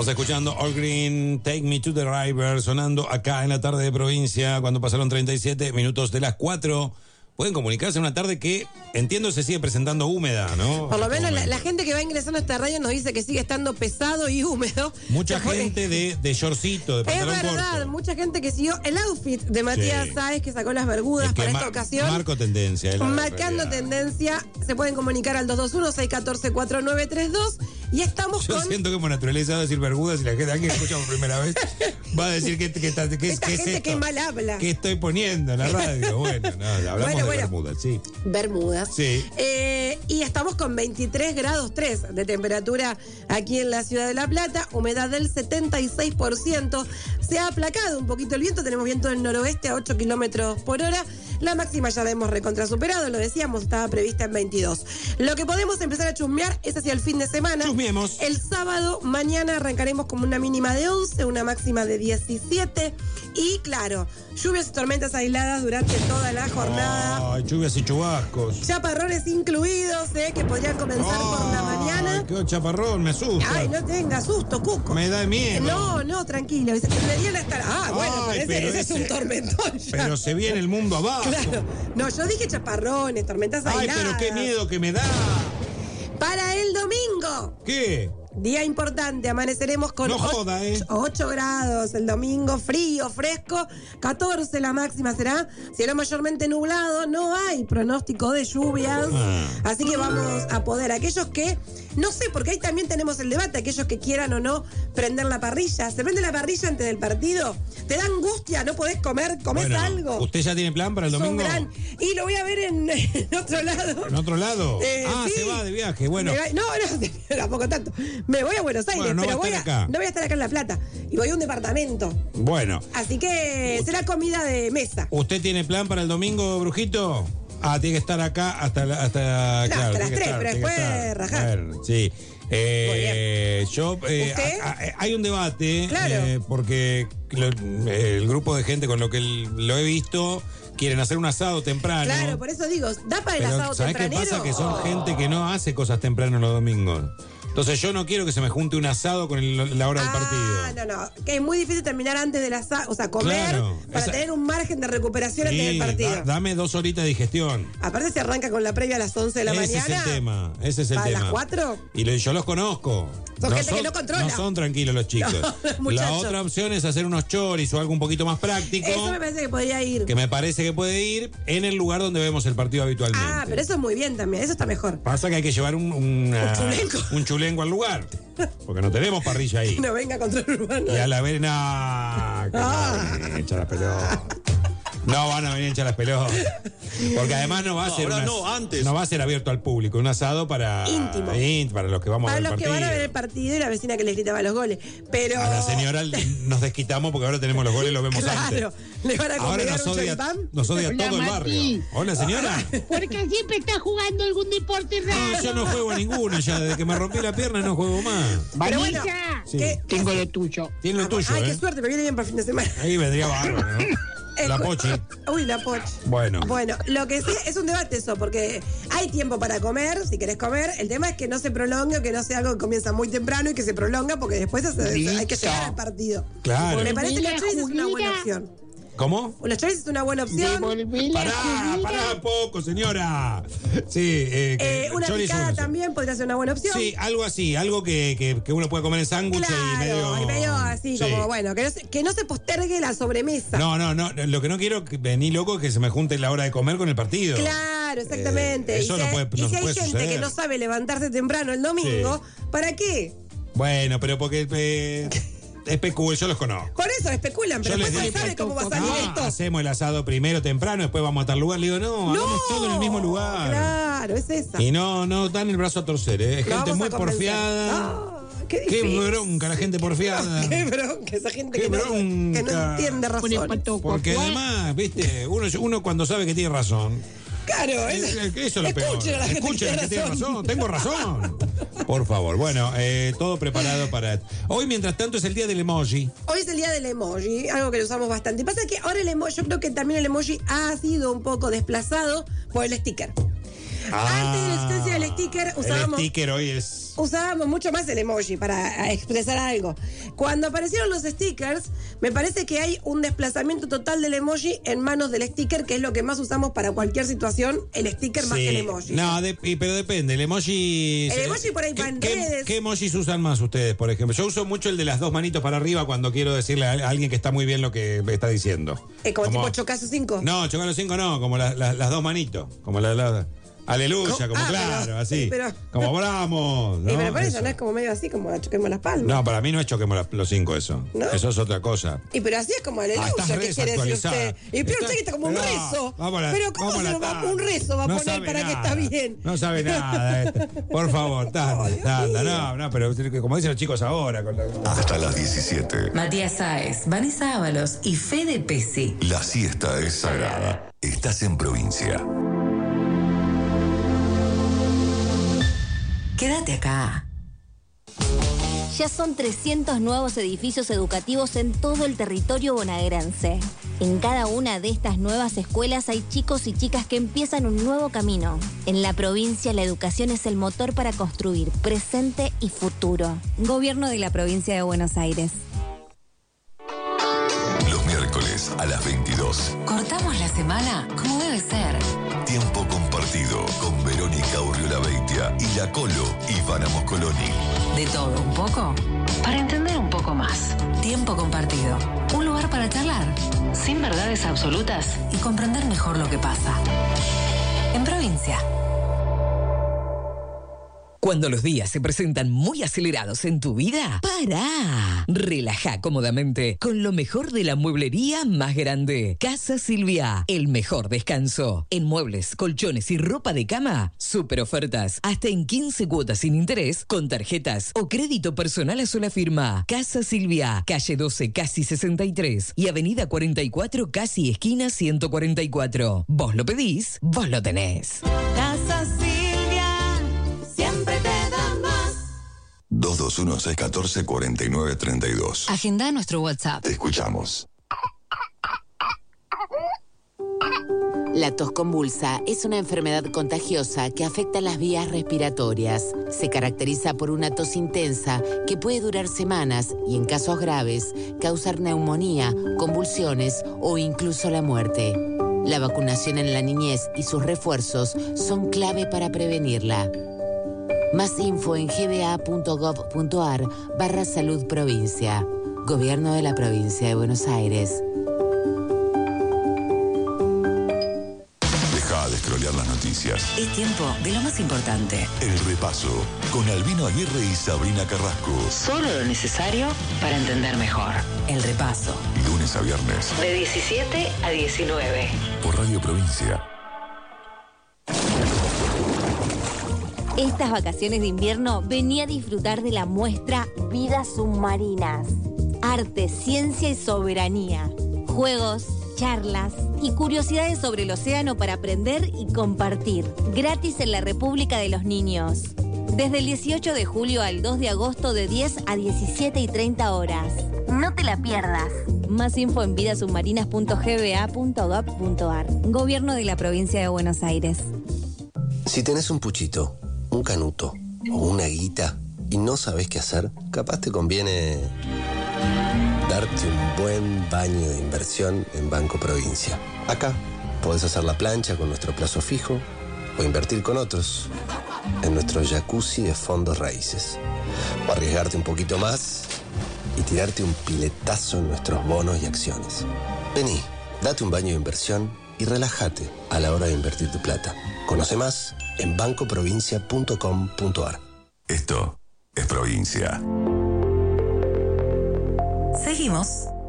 Estamos escuchando All Green, Take Me to the River, sonando acá en la tarde de provincia, cuando pasaron treinta y siete minutos de las cuatro. Pueden comunicarse en una tarde que, entiendo, se sigue presentando húmeda, ¿no?
Por lo
En este
menos la,
momento.
la gente que va ingresando a esta radio nos dice que sigue estando pesado y húmedo.
Mucha
Se pone-
gente de, de shortcito, de
Es
pantalón
verdad,
corto.
mucha gente que siguió el outfit de Matías
Sí.
Sáez, que sacó las vergudas
Es que
para
ma-
esta ocasión.
Marco tendencia. es la
Marcando
realidad.
tendencia, se pueden comunicar al dos dos uno, seis uno cuatro, cuatro nueve tres dos y estamos
Yo
con
siento que por naturaleza va a decir vergudas y la gente, alguien que escucha por primera vez, va a decir que, que, que, que,
esta
que es
gente
esto.
que mal habla.
¿Qué estoy poniendo en la radio? Bueno, no, hablamos
Bueno,
de
bueno.
bermudas, sí.
Bermudas.
Sí.
Eh, y estamos con veintitrés grados tres de temperatura aquí en la ciudad de La Plata, humedad del setenta y seis por ciento. Se ha aplacado un poquito el viento, tenemos viento del noroeste a ocho kilómetros por hora. La máxima ya la hemos recontrasuperado, lo decíamos, estaba prevista en veintidós. Lo que podemos empezar a chusmear es hacia el fin de semana.
Chusmeemos.
El sábado, mañana arrancaremos como una mínima de once, una máxima de diecisiete. Y claro, lluvias y tormentas aisladas durante toda la jornada.
Ay, lluvias y chubascos.
Chaparrones incluidos, eh, que podrían comenzar por la mañana.
Ay, qué chaparrón, me asusta.
Ay, no tenga susto, Cuco.
Me da miedo.
No, no, tranquilo. Dice, deberían estar. Ah, bueno,
Ay,
pero ese,
pero
ese es
ese-
un tormentón ya.
Pero se viene el mundo abajo.
Claro. No, yo dije chaparrones, tormentas
Ay,
aisladas.
pero qué miedo que me da.
Para el domingo.
¿Qué?
Día importante, amaneceremos con
No
ocho-
joda, ¿eh?
ocho grados el domingo, frío, fresco, catorce la máxima será, cielo mayormente nublado, no hay pronóstico de lluvias,
Ah.
así que vamos a poder, aquellos que, no sé, porque ahí también tenemos el debate, aquellos que quieran o no prender la parrilla, se prende la parrilla antes del partido, te da angustia, no podés comer, comés
Bueno,
algo.
¿usted ya tiene plan para el
Es un
domingo?
gran- y lo voy a ver en, en otro lado.
¿En otro lado?
Eh,
ah,
sí.
se va de viaje, bueno.
Me va- no, no, tampoco tanto. Me voy a Buenos Aires,
Bueno, no
pero
va a
voy a,
estar acá.
no voy a estar acá en La Plata. Y voy a un departamento.
Bueno,
Así que será comida de mesa.
¿usted tiene plan para el domingo, Brujito? Ah, tiene que estar acá hasta la, hasta,
No,
claro,
hasta
tiene
las
que
tres,
estar,
pero
tiene que
después
estar.
rajar.
Bueno, sí. Eh, yo, eh,
¿Usted?
a- a- hay un debate,
Claro.
eh, porque lo- eh, el grupo de gente con lo que l- lo he visto quieren hacer un asado temprano.
Claro, por eso digo, da para el
Pero,
asado
¿sabés qué
tempranero.
pasa? Que son
Oh.
gente que no hace cosas temprano los domingos. Entonces yo no quiero que se me junte un asado con el- la hora del partido.
Ah, no, no. Que es muy difícil terminar antes del asado, o sea, comer
Claro,
para
esa-
tener un margen de recuperación antes del
Sí,
partido.
da- dame dos horitas de digestión.
Aparte se arranca con la previa a las once de la
ese
mañana.
es el tema, ese es el
¿A
tema.
las cuatro?
Y lo- yo los conozco.
Son gente que no controla.
No son tranquilos los chicos.
No,
la
muchachos.
otra opción es hacer unos choris o algo un poquito más práctico.
Eso me parece que podría ir.
Que me parece que puede ir en el lugar donde vemos el partido habitualmente.
Ah, pero eso es muy bien también, eso está mejor.
Pasa que hay que llevar un, una-
Un chulenco.
un chulenco al lugar. Porque no tenemos parrilla ahí.
No venga control urbano.
Y a la vez, no, que no van a venir a echar las pelotas. No van a venir a echar las pelotas. Porque además no va a
No,
ser
ahora
un as-
no, antes.
no va a ser abierto al público, un asado para
Íntimo.
ínt- para los que vamos
Para
a ver
los
el
que
partido.
van a ver el partido y la vecina que les gritaba los goles. Pero.
A la señora nos desquitamos porque ahora tenemos los goles y los vemos
Claro,
antes.
le van a
Ahora
convidar
nos
un
odia,
choripán.
nos odia
Hola,
todo el
Mati.
barrio. Hola, señora.
Porque siempre está jugando algún deporte raro.
No, yo no juego a ninguno ya. Desde que me rompí la pierna no juego más.
Pero bueno,
Vanessa,
Sí.
¿qué?
tengo lo tuyo.
Tiene lo tuyo,
Ay, qué
¿eh?
suerte, me viene bien para el fin de semana.
Ahí vendría bárbaro, ¿no? La
Escu-
Pochi.
Uy, la pochi.
Bueno.
Bueno, lo que sí es un debate eso, porque hay tiempo para comer, si querés comer. El tema es que no se prolongue o que no sea algo que comienza muy temprano y que se prolonga, porque después se- se- hay que llegar al partido.
Claro.
Me parece que
Volví
los
la
choris es una buena
juguera.
opción.
¿Cómo?
Los choris es una buena opción.
Devolví la
Pará,
comida.
pará poco, señora. Sí, eh, que
Eh, una
chorizo,
picada
no sé.
también podría ser una buena opción.
Sí, algo así, algo que, que, que uno puede comer en sándwich y
Claro,
medio.
y medio así,
Sí.
como bueno, que no, se, que no se postergue la sobremesa.
No, no, no. Lo que no quiero que venir loco es que se me junte la hora de comer con el partido.
Claro, exactamente.
Eh, eso
y si,
no
hay-
puede-
y
no
si hay
puede
gente
suceder.
que no sabe levantarse temprano el domingo, ¿para qué?
Bueno, pero porque eh, es P Q, yo los conozco.
Por eso especulan, pero
Yo les
después no
dije,
sabe cómo va a salir
Ah,
esto.
hacemos el asado primero, temprano, después vamos a tal lugar. Le digo, no, hagamos todo en el mismo lugar.
Claro, es esa.
Y no, no dan el brazo a torcer, ¿eh?
Lo
Gente
vamos a
muy
convencer.
porfiada.
Ah, qué
Qué
difícil.
bronca la gente porfiada.
Qué bronca, esa gente
Qué
que no, que no
bronca.
entiende razón.
Porque además, viste, uno, uno cuando sabe que tiene razón.
Claro,
Eh,
es,
eh, eso es lo peor.
escuchen a la gente
Escuchen
que
a la que
tiene
tiene
razón.
razón. Tengo razón. Por favor. Bueno, eh, todo preparado para. Hoy, mientras tanto, es el día del emoji.
Hoy es el día del emoji, algo que lo usamos bastante. Y pasa que ahora el emoji, yo creo que también el emoji ha sido un poco desplazado por el sticker. Antes de la existencia del sticker usábamos.
El sticker hoy es.
usábamos mucho más el emoji para expresar algo. Cuando aparecieron los stickers, me parece que hay un desplazamiento total del emoji en manos del sticker, que es lo que más usamos para cualquier situación, el sticker más
Sí.
que el emoji.
No, de- y- pero depende, el emoji...
El emoji por ahí
¿Qué,
va en
qué-
redes.
qué emojis usan más ustedes, por ejemplo? Yo uso mucho el de las dos manitos para arriba cuando quiero decirle a a alguien que está muy bien lo que me está diciendo.
Eh, como,
Como-
tipo Chocaso cinco.
No, Chocalo cinco no, como la- la- las dos manitos, como la... la- Aleluya, como
Ah,
claro,
pero-
así.
pero-
como bramos.
Eh,
¿no?
pero por eso,
Eso.
no es como medio así, como choquemos las palmas.
No, para mí no es choquemos la- los cinco eso.
¿No?
Eso es otra cosa.
Y pero así es como aleluya,
Ah, estás
¿qué
re
quiere decir
desactualizada.
usted? Y pero
Está-
usted que está como un
No,
rezo.
vamos a la-
Pero ¿cómo
vamos a
se
la
lo va
tabla.
un rezo va a
No
poner
sabe
para que
nada.
está bien?
No sabe nada. esto. Por favor, tanda, tanda. No, no, pero como dicen los chicos ahora. Con la...
Hasta las diecisiete.
Matías Sáez, Vanessa Ábalos y Fede Pesi.
La siesta es sagrada. Estás en provincia.
Quédate acá.
Ya son trescientos nuevos edificios educativos en todo el territorio bonaerense. En cada una de estas nuevas escuelas hay chicos y chicas que empiezan un nuevo camino. En la provincia, la educación es el motor para construir presente y futuro. Gobierno de la provincia de Buenos Aires.
Los miércoles a las veintidós.
Cortamos la semana como debe ser.
Tiempo compartido con Verónica Urriola Beitia y la Colo Ivana Moscoloni.
De todo un poco, para entender un poco más. Tiempo compartido. Un lugar para charlar, sin verdades absolutas y comprender mejor lo que pasa. En provincia.
Cuando los días se presentan muy acelerados en tu vida, ¡para! Relaja cómodamente con lo mejor de la mueblería más grande. Casa Silvia, el mejor descanso. En muebles, colchones y ropa de cama, super ofertas. Hasta en quince cuotas sin interés, con tarjetas o crédito personal a sola firma. Casa Silvia, calle doce, casi sesenta y tres y avenida cuarenta y cuatro, casi esquina ciento cuarenta y cuatro. Vos lo pedís, vos lo tenés.
Casa Silvia, siempre te da más.
dos dos uno, seis uno cuatro, cuatro nueve tres dos.
Agenda nuestro WhatsApp.
Te escuchamos.
La tos convulsa es una enfermedad contagiosa que afecta las vías respiratorias. Se caracteriza por una tos intensa que puede durar semanas y, en casos graves, causar neumonía, convulsiones o incluso la muerte. La vacunación en la niñez y sus refuerzos son clave para prevenirla. Más info en gba.gov.ar barra salud provincia. Gobierno de la provincia de Buenos Aires.
Deja de scrollear las noticias.
Es tiempo de lo más importante.
El repaso con Albino Aguirre y Sabrina Carrasco.
Solo lo necesario para entender mejor. El repaso.
Lunes a viernes
De diecisiete a diecinueve.
por Radio Provincia.
Estas vacaciones de invierno vení a disfrutar de la muestra Vidas Submarinas. Arte, ciencia y soberanía. Juegos, charlas y curiosidades sobre el océano para aprender y compartir. Gratis en la República de los Niños. Desde el dieciocho de julio al dos de agosto de diez a diecisiete y treinta horas. No te la pierdas. Más info en vidasubmarinas punto g b a punto gov punto ar. Gobierno de la provincia de Buenos Aires.
Si tenés un puchito, un canuto o una guita y no sabés qué hacer, capaz te conviene darte un buen baño de inversión en Banco Provincia. Acá podés hacer la plancha con nuestro plazo fijo o invertir con otros en nuestro jacuzzi de fondos raíces. O arriesgarte un poquito más y tirarte un piletazo en nuestros bonos y acciones. Vení, date un baño de inversión y relájate a la hora de invertir tu plata. Conoce más en banco provincia punto com punto ar.
Esto es Provincia.
Seguimos.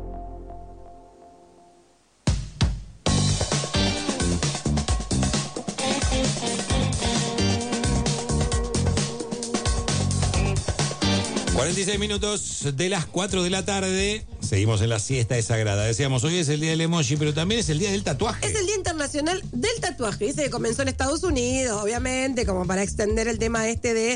cuarenta y seis minutos de las cuatro de la tarde. Seguimos en la siesta de sagrada. Decíamos, hoy es el día del emoji, pero también es el día del tatuaje.
Es el Día Internacional del Tatuaje. Dice que comenzó en Estados Unidos, obviamente, como para extender el tema este de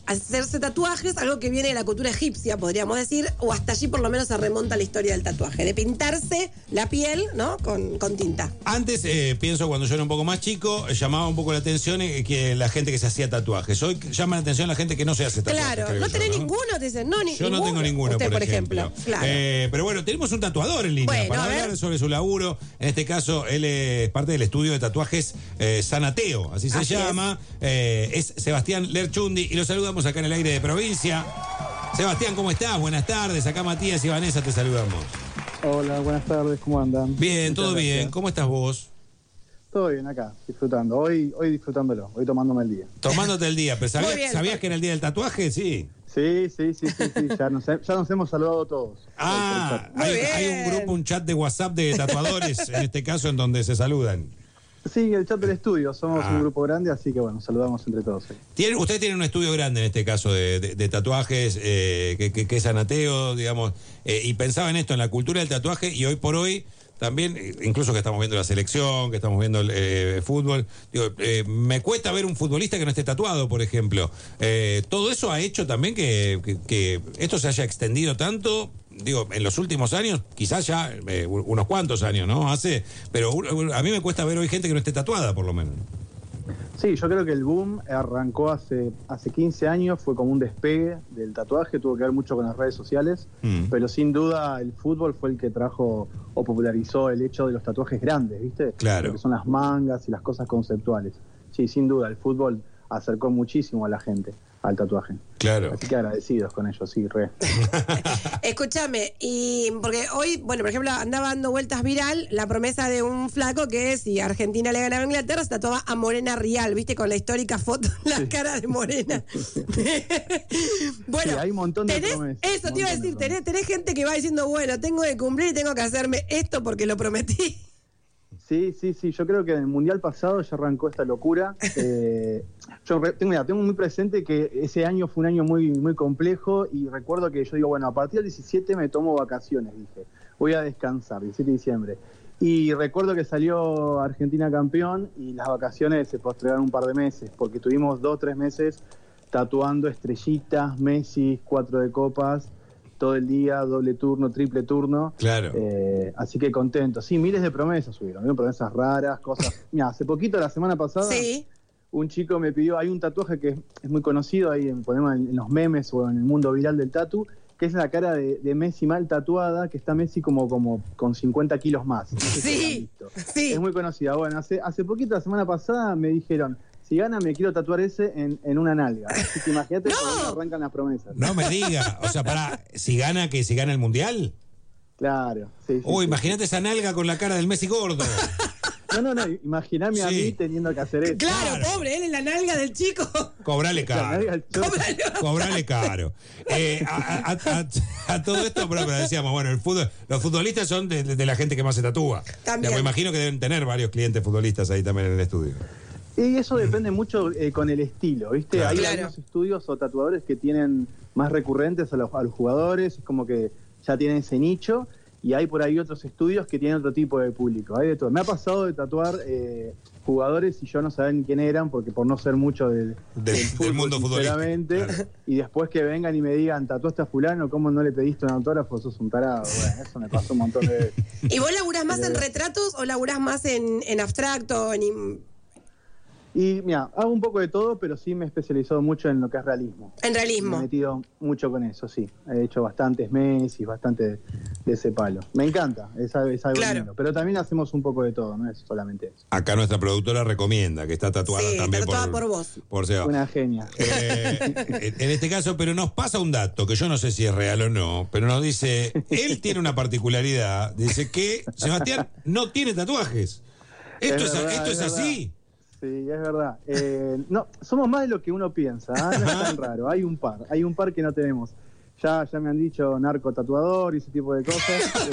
hacerse tatuajes, algo que viene de la cultura egipcia, podríamos decir, o hasta allí por lo menos se remonta la historia del tatuaje, de pintarse la piel, ¿no? Con, con tinta.
Antes, eh, pienso, cuando yo era un poco más chico, llamaba un poco la atención eh, que la gente que se hacía tatuajes. Hoy llama la atención la gente que no se hace tatuajes.
Claro, no
yo,
tenés
¿no?
ninguno, te dicen, no, ni,
Yo no
ninguno.
tengo ninguno,
Usted,
por,
por
ejemplo.
ejemplo. Claro.
Eh, pero bueno, tenemos un tatuador en línea
Bueno,
para
a ver.
hablar sobre su laburo. En este caso, él es parte del estudio de tatuajes eh, Sanateo, así se
Así
llama. Es. Eh, es Sebastián Lerchundi y lo saludamos acá en el aire de provincia. Sebastián, ¿cómo estás? Buenas tardes. Acá Matías y Vanessa te saludamos.
Hola, buenas tardes, ¿cómo andan?
Bien,
Muchas
todo
gracias.
bien. ¿Cómo estás vos?
Todo bien acá, disfrutando. Hoy, hoy disfrutándolo, hoy tomándome el día.
Tomándote el día. ¿Pero
Muy
sabías,
bien.
sabías que era el día del tatuaje? Sí.
Sí, sí, sí, sí, sí. Ya, nos, ya nos hemos saludado todos.
Ah, hay, hay un grupo, un chat de WhatsApp de tatuadores, en este caso, en donde se saludan.
Sí, el chat del estudio, somos
Ah.
un grupo grande, así que bueno, saludamos entre todos. ahí.
Tiene, ustedes tienen un estudio grande en este caso de, de- de tatuajes, eh, que, que- que es Sanateo, digamos, eh, y pensaba en esto, en la cultura del tatuaje, y hoy por hoy también, eh, incluso que estamos viendo la selección, que estamos viendo el eh, fútbol, digo, eh, me cuesta ver un futbolista que no esté tatuado, por ejemplo. Eh, todo eso ha hecho también que, que- que esto se haya extendido tanto, digo, en los últimos años, quizás ya eh, unos cuantos años, ¿no? Hace, pero uh, a mí me cuesta ver hoy gente que no esté tatuada, por lo menos.
Sí, yo creo que el boom arrancó hace, hace quince años, fue como un despegue del tatuaje, tuvo que ver mucho con las redes sociales,
Mm.
pero sin duda el fútbol fue el que trajo o popularizó el hecho de los tatuajes grandes, ¿viste?
Claro.
Lo que son las mangas y las cosas conceptuales. Sí, sin duda, el fútbol acercó muchísimo a la gente al tatuaje.
Claro.
Así que agradecidos con ellos, sí, re.
Escúchame, y porque hoy, bueno, por ejemplo, andaba dando vueltas viral la promesa de un flaco que si Argentina le ganaba a Inglaterra se tatuaba a Morena Rial, ¿viste? Con la histórica foto en la cara de Morena. Bueno,
Sí, hay un montón de
tenés,
promesas,
eso
un
te iba a
montón de
decir, tenés, tenés gente que va diciendo, bueno, tengo que cumplir y tengo que hacerme esto porque lo prometí.
Sí, sí, sí, yo creo que en el Mundial pasado ya arrancó esta locura. Eh, yo re- tengo, mira, tengo muy presente que ese año fue un año muy, muy complejo y recuerdo que yo digo, bueno, a partir del diecisiete me tomo vacaciones, dije, voy a descansar, diecisiete de diciembre. Y recuerdo que salió Argentina campeón y las vacaciones se postergaron un par de meses, porque tuvimos dos, tres meses tatuando estrellitas, Messi, cuatro de copas, todo el día, doble turno, triple turno.
Claro.
Eh, así que contento. Sí, miles de promesas subieron, ¿no? Promesas raras, cosas. Mira, hace poquito, la semana pasada,
Sí.
un chico me pidió, hay un tatuaje que es, es muy conocido ahí, en, ponemos en, en los memes o en el mundo viral del tatu, que es la cara de, de Messi mal tatuada, que está Messi como, como con cincuenta kilos más. No sé si lo han
Sí,
visto.
sí.
Es muy conocida. Bueno, hace, hace poquito, la semana pasada, me dijeron, si gana me quiero tatuar ese en, en una nalga. Así que imagínate cómo arrancan las promesas.
No me diga, o sea, para si gana, que si gana el Mundial.
Claro, sí, sí,
Uy,
sí.
imagínate esa nalga con la cara del Messi gordo.
No, no, no, imaginame a
Sí.
mí teniendo que hacer eso.
Claro, pobre, él en la nalga del chico.
Cobrale
La
caro.
nalga del choto.
Cobrale caro. Eh, a, a- a- a todo esto, pero, pero decíamos, bueno, el fútbol, los futbolistas son de, de la gente que más se tatúa.
También.
Ya, me imagino que deben tener varios clientes futbolistas ahí también en el estudio.
Y eso depende mucho eh, con el estilo, ¿viste?
Claro.
Hay
Claro.
algunos estudios o tatuadores que tienen más recurrentes a los, a los jugadores, es como que ya tienen ese nicho, y hay por ahí otros estudios que tienen otro tipo de público. Hay de todo. Me ha pasado de tatuar eh, jugadores y yo no sabía ni quién eran, porque por no ser mucho del,
Del- del mundo futbolístico,
sinceramente, y después que vengan y me digan, tatuaste a fulano, ¿cómo no le pediste un autógrafo? Sos un tarado. Bueno, eso me pasó un montón de veces.
¿Y vos laburás más en
Eh,
retratos o laburás más en, en abstracto? En im-
Y mira, hago un poco de todo, pero sí me he especializado mucho en lo que es realismo.
En realismo.
Me he metido mucho con eso, sí. He hecho bastantes Messi, bastante de, de ese palo. Me encanta, es, algo- es algo
Claro.
lindo. Pero también hacemos un poco de todo, no es solamente eso.
Acá nuestra productora recomienda que está tatuada
Sí,
también
tatuada
por,
por vos.
por Seba.
Una genia.
Eh, en este caso, pero nos pasa un dato que yo no sé si es real o no, pero nos dice, él tiene una particularidad, dice que Sebastián no tiene tatuajes. Esto es,
verdad,
esto es
verdad.
así.
Sí, es verdad. Eh, no, somos más de lo que uno piensa, ¿ah? No es tan raro. Hay un par, hay un par que no tenemos. Ya, ya me han dicho narco tatuador y ese tipo de cosas.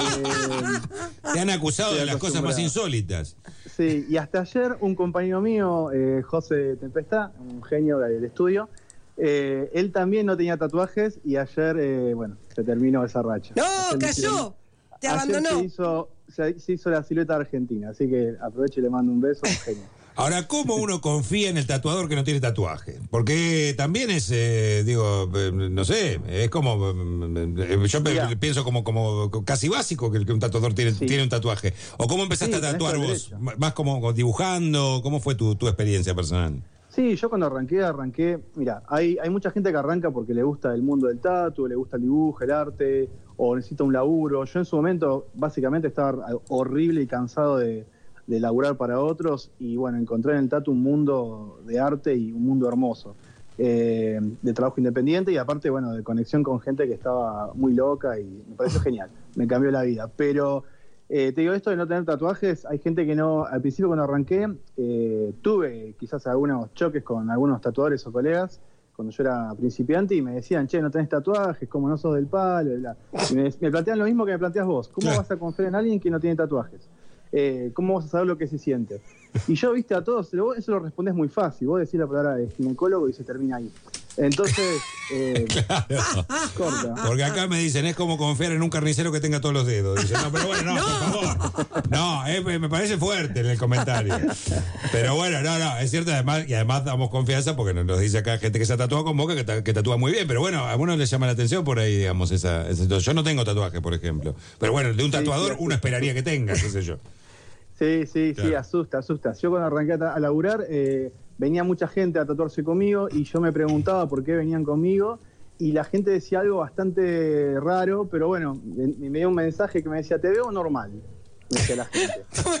Eh,
Te han acusado
estoy
de las cosas más
acostumbrado.
insólitas.
Sí, y hasta ayer un compañero mío, eh, José Tempestad, un genio del estudio, eh, él también no tenía tatuajes y ayer, eh, bueno, se terminó esa racha.
¡No,
Ayer me
cayó!
hicieron-
Te
ayer
abandonó.
Se hizo, se, se hizo la silueta argentina, así que aprovecho y le mando un beso, un genio.
Ahora, ¿cómo uno confía en el tatuador que no tiene tatuaje? Porque también es, eh, digo, eh, no sé, es como, eh, yo
Mira.
pienso como, como casi básico que, el- que un tatuador tiene,
Sí.
tiene un tatuaje. ¿O cómo empezaste
Sí,
a
tenés
tatuar
todo el
vos?
derecho.
¿Más como dibujando? ¿Cómo fue tu, tu experiencia personal?
Sí, yo cuando arranqué, arranqué, mira, hay, hay mucha gente que arranca porque le gusta el mundo del tatu, le gusta el dibujo, el arte, o necesita un laburo. Yo en su momento básicamente estaba horrible y cansado de, de laburar para otros, y bueno, encontré en el tatu un mundo de arte y un mundo hermoso, eh, de trabajo independiente y aparte, bueno, de conexión con gente que estaba muy loca y me pareció genial, me cambió la vida. Pero eh, te digo, esto de no tener tatuajes, hay gente que no, al principio cuando arranqué, eh, tuve quizás algunos choques con algunos tatuadores o colegas cuando yo era principiante y me decían, che, no tenés tatuajes, como no sos del palo, bla. Y me, me plantean lo mismo que me planteas vos. ¿Cómo
Claro.
vas a confiar en alguien que no tiene tatuajes? Eh, ¿Cómo vas a saber lo que se siente? Y yo, viste, a todos, lo- eso lo respondés muy fácil. Vos decís la palabra de ginecólogo y se termina ahí. Entonces, eh, corta.
Porque acá me dicen, es como confiar en un carnicero que tenga todos los dedos. Dicen, no, pero bueno, no, por favor. No, eh, me parece fuerte en el comentario. Pero bueno, no, no, es cierto, además, y además damos confianza porque nos dice acá gente que se ha tatuado con boca, que, ta- que tatúa muy bien. Pero bueno, a algunos les llama la atención por ahí, digamos, esa, esa situación. Yo no tengo tatuaje, por ejemplo. Pero bueno, de un
Sí,
tatuador
sí,
uno esperaría que tenga, qué sé yo.
Sí, sí, sí,
Claro.
asusta, asusta. Yo cuando arranqué a, ta- a laburar, eh, venía mucha gente a tatuarse conmigo y yo me preguntaba por qué venían conmigo y la gente decía algo bastante raro, pero bueno, me, me dio un mensaje que me decía, te veo normal, me decía la gente.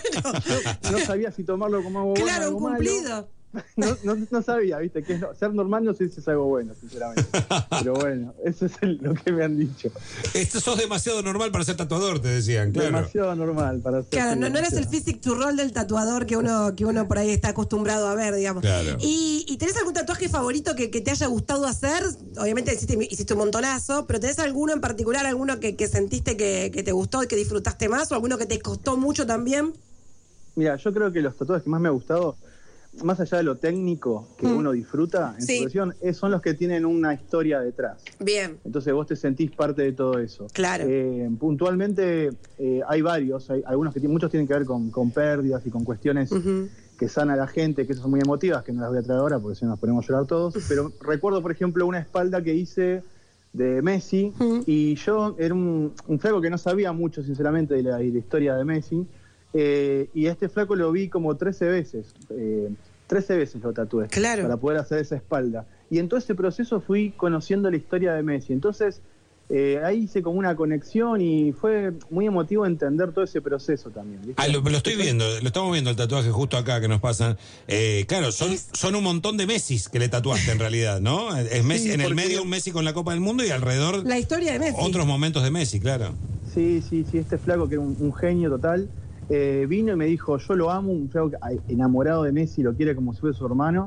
Yo no sabía si tomarlo como algo bueno o
Claro, un
algo malo.
cumplido.
No, no, no sabía, viste, que es no- ser normal no sé si es algo bueno, sinceramente. Pero bueno, eso es el- lo que me han dicho.
Esto sos demasiado normal para ser tatuador, te decían, claro.
Demasiado normal para ser.
Claro, no, no eres el
demasiado.
physic to roll del tatuador que uno, que uno por ahí está acostumbrado a ver, digamos.
Claro.
¿Y, y tenés algún tatuaje favorito que, que te haya gustado hacer? Obviamente hiciste, hiciste un montonazo, pero ¿tenés alguno en particular, alguno que, que sentiste que, que te gustó y que disfrutaste más, o alguno que te costó mucho también?
Mira, yo creo que los tatuajes que más me ha gustado, más allá de lo técnico que
Mm.
uno disfruta en
Sí.
su versión, es- son los que tienen una historia detrás.
Bien.
Entonces vos te sentís parte de todo eso.
Claro.
Eh, puntualmente eh, hay varios, hay algunos que tienen, muchos tienen que ver con, con pérdidas y con cuestiones
Ujú.
que sana a la gente, que son muy emotivas, que no las voy a traer ahora porque si no nos ponemos a llorar todos. Pero recuerdo, por ejemplo, una espalda que hice de Messi y yo era un, un flaco que no sabía mucho, sinceramente, de la, de la historia de Messi. Eh, y a este flaco lo vi como trece veces. Eh, trece veces lo tatué.
Claro.
Para poder hacer esa espalda. Y en todo ese proceso fui conociendo la historia de Messi. Entonces, eh, ahí hice como una conexión y fue muy emotivo entender todo ese proceso también. ¿viste?
Ah, lo, lo estoy viendo, lo estamos viendo el tatuaje justo acá que nos pasan. Eh, claro, son, son un montón de Messis que le tatuaste en realidad, ¿no? Es Messi,
Sí,
en el
porque-
medio un Messi con la Copa del Mundo y alrededor
La historia de Messi.
otros momentos de Messi, claro.
Sí, sí, sí, este flaco que era un, un genio total, eh, vino y me dijo, yo lo amo, un flaco que- ay, enamorado de Messi, lo quiere como si fuera su hermano.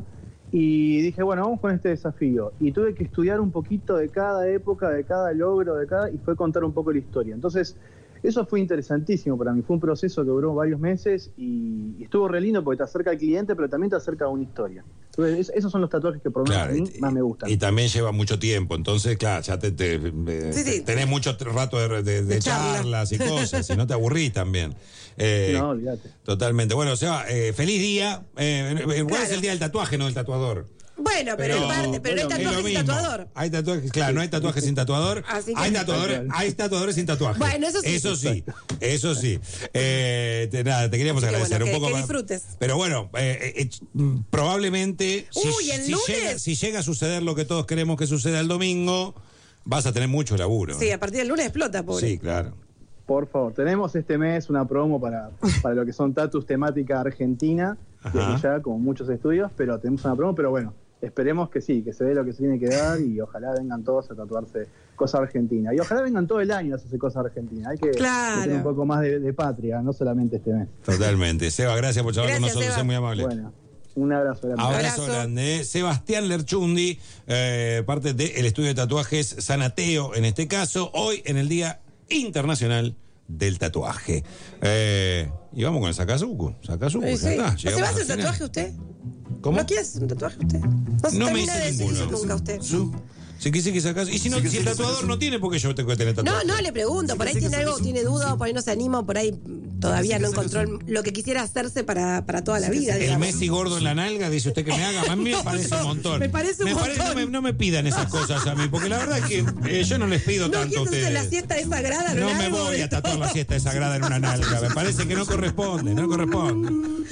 Y dije, bueno, vamos con este desafío. Y tuve que estudiar un poquito de cada época, de cada logro, de cada, y fue contar un poco la historia. Entonces, eso fue interesantísimo para mí. Fue un proceso que duró varios meses y, y estuvo re lindo porque te acerca al cliente, pero también te acerca a una historia. Entonces, es- esos son los tatuajes que por lo menos
Claro,
a mí más me gustan.
Y también lleva mucho tiempo, entonces, claro, ya te, te- eh,
Sí, sí.
tenés mucho rato de, de- de
De charla.
charlas y cosas, y no te aburrís también. Eh,
No, olvídate.
Totalmente. Bueno, Seba, eh, feliz día. Eh, eh, ¿Cuál es el día del tatuaje, no del tatuador?
Bueno, pero,
Pero-
en parte, pero no hay
es lo
tatuaje sin
mismo.
tatuador.
Hay tatuajes, claro, no hay tatuajes sin tatuador.
Así que-
Hay tatuadores, hay tatuadores sin tatuaje.
Bueno, eso sí.
Eso sí, eso sí. Eh, te, nada, te queríamos
Así que
agradecer
bueno,
un
que-
poco
que
más.
disfrutes.
Pero bueno, eh, eh, mm, probablemente si,
Uy, ¿el
si
lunes?
llega, si llega a suceder lo que todos queremos que suceda el domingo, vas a tener mucho laburo.
Sí, a partir del lunes explota, pobre.
Sí, claro.
Por favor, tenemos este mes una promo para, para lo que son tatus temática argentina,
Ajá.
desde ya, como muchos estudios, pero tenemos una promo, pero bueno, esperemos que sí, que se dé lo que se tiene que dar y ojalá vengan todos a tatuarse cosa argentina. Y ojalá vengan todo el año a hacerse cosa argentina. Hay que
Claro.
tener un poco más de, de patria, no solamente este mes.
Totalmente. Seba, gracias por charlar con
Gracias,
nosotros,
Seba.
es muy amable.
Bueno, un abrazo grande.
Abrazo, grande. ¿eh? Sebastián Lerchundi, eh, parte del estudio de tatuajes Sanateo, en este caso, hoy en el Día Internacional del Tatuaje. Eh, y vamos con el Sakazuku. Sakazuku,
Sí,
ya
sí.
está.
¿No se va a
llegamos
hacer
al final.
tatuaje usted?
¿Cómo?
¿No quiere hacer un tatuaje usted? No, se
No me
termina
hice
de decir
ninguno.
eso nunca usted.
Su- Si quise que sacas. Y si, no,
Sí, que
si
sí,
el
que
tatuador
sí.
no tiene, porque yo tengo que tener
No,
tatuaje.
no, le pregunto, por ahí tiene algo, tiene duda, o por ahí no se anima, por ahí todavía no encontró el- lo que quisiera hacerse para, para toda la vida.
El
digamos.
Messi gordo en la nalga, dice usted que me haga. A mí me parece un montón.
me parece un montón.
no, me, no me pidan esas cosas a mí, porque la verdad es que eh, yo no les pido
No,
tanto
que
a
entonces la
ustedes.
siesta es sagrada,
No me
largo
voy
de
a tatuar
todo.
la siesta de sagrada en una nalga. Me parece que no corresponde, no corresponde.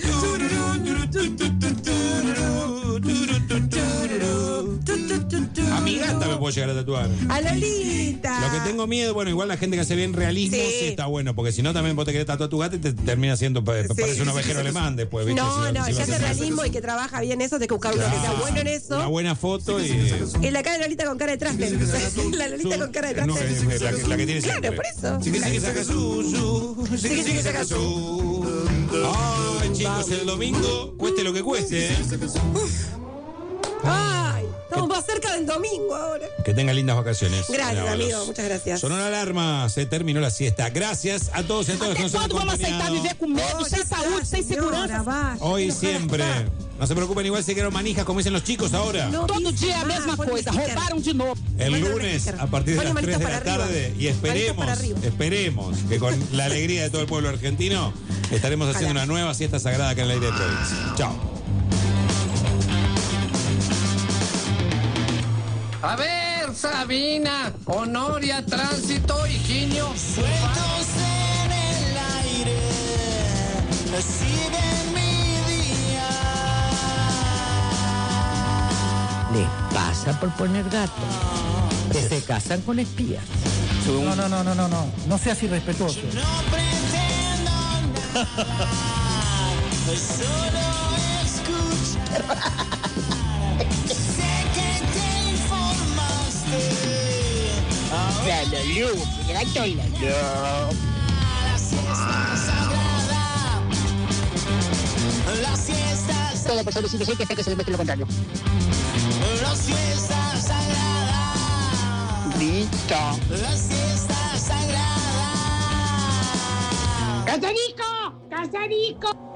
A mi gata me puedo llegar a tatuar.
A Lolita.
Lo que tengo miedo, bueno, igual la gente que hace bien realismo sí,
Sí.
está bueno, porque si no también vos te querés tatuar a tu gata y te termina siendo, pa-
Sí.
parece un ovejero alemán después, ¿viste?
No,
Si
no,
si
ya
vas a
hace
hacer-
realismo y que trabaja bien eso, tenés que buscar uno que sea bueno en eso.
Una buena foto y...
Y la cara de Lolita con cara de traste. La Lolita con cara de
No,
traste.
es la, que- la que tiene
Claro,
siempre.
por eso.
Sí que sí que saca su, su, sí que sí que saca su. Ay, chicos, el domingo, cueste lo que cueste, ¿eh?
Ay, estamos más cerca del domingo ahora.
Que tenga lindas vacaciones.
Gracias,
Ábalos.
amigo, muchas gracias.
Sonó la alarma, se terminó la siesta. Gracias a todos y a todas que nos han acompañado.
com medo, sem saúde, sem segurança?
Hoy siempre. No se preocupen, igual se quedaron manijas, como dicen los chicos ahora.
Todo dia a mesma coisa, roubaram de novo.
El lunes, a partir de las tres de la tarde, y esperemos, esperemos que con la alegría de todo el pueblo argentino estaremos haciendo una nueva siesta sagrada acá en el aire de provincia. Chao.
A ver, Sabina, Honoria, Tránsito, Higinio.
Sueltos en el aire, siguen mi día.
Les pasa por poner gato. Que se casan con espías.
No, no, no, no, no, no. No seas irrespetuoso.
No pretendo nada, solo escuchar. Sé que te informaste.
La la lu, el gato y la lu.
La siesta sagrada. La siesta sagrada.
Toda persona sin decir que está que se demuestre lo contrario.
La siesta sagrada.
Listo.
La siesta sagrada.
¡Casarico! ¡Casarico!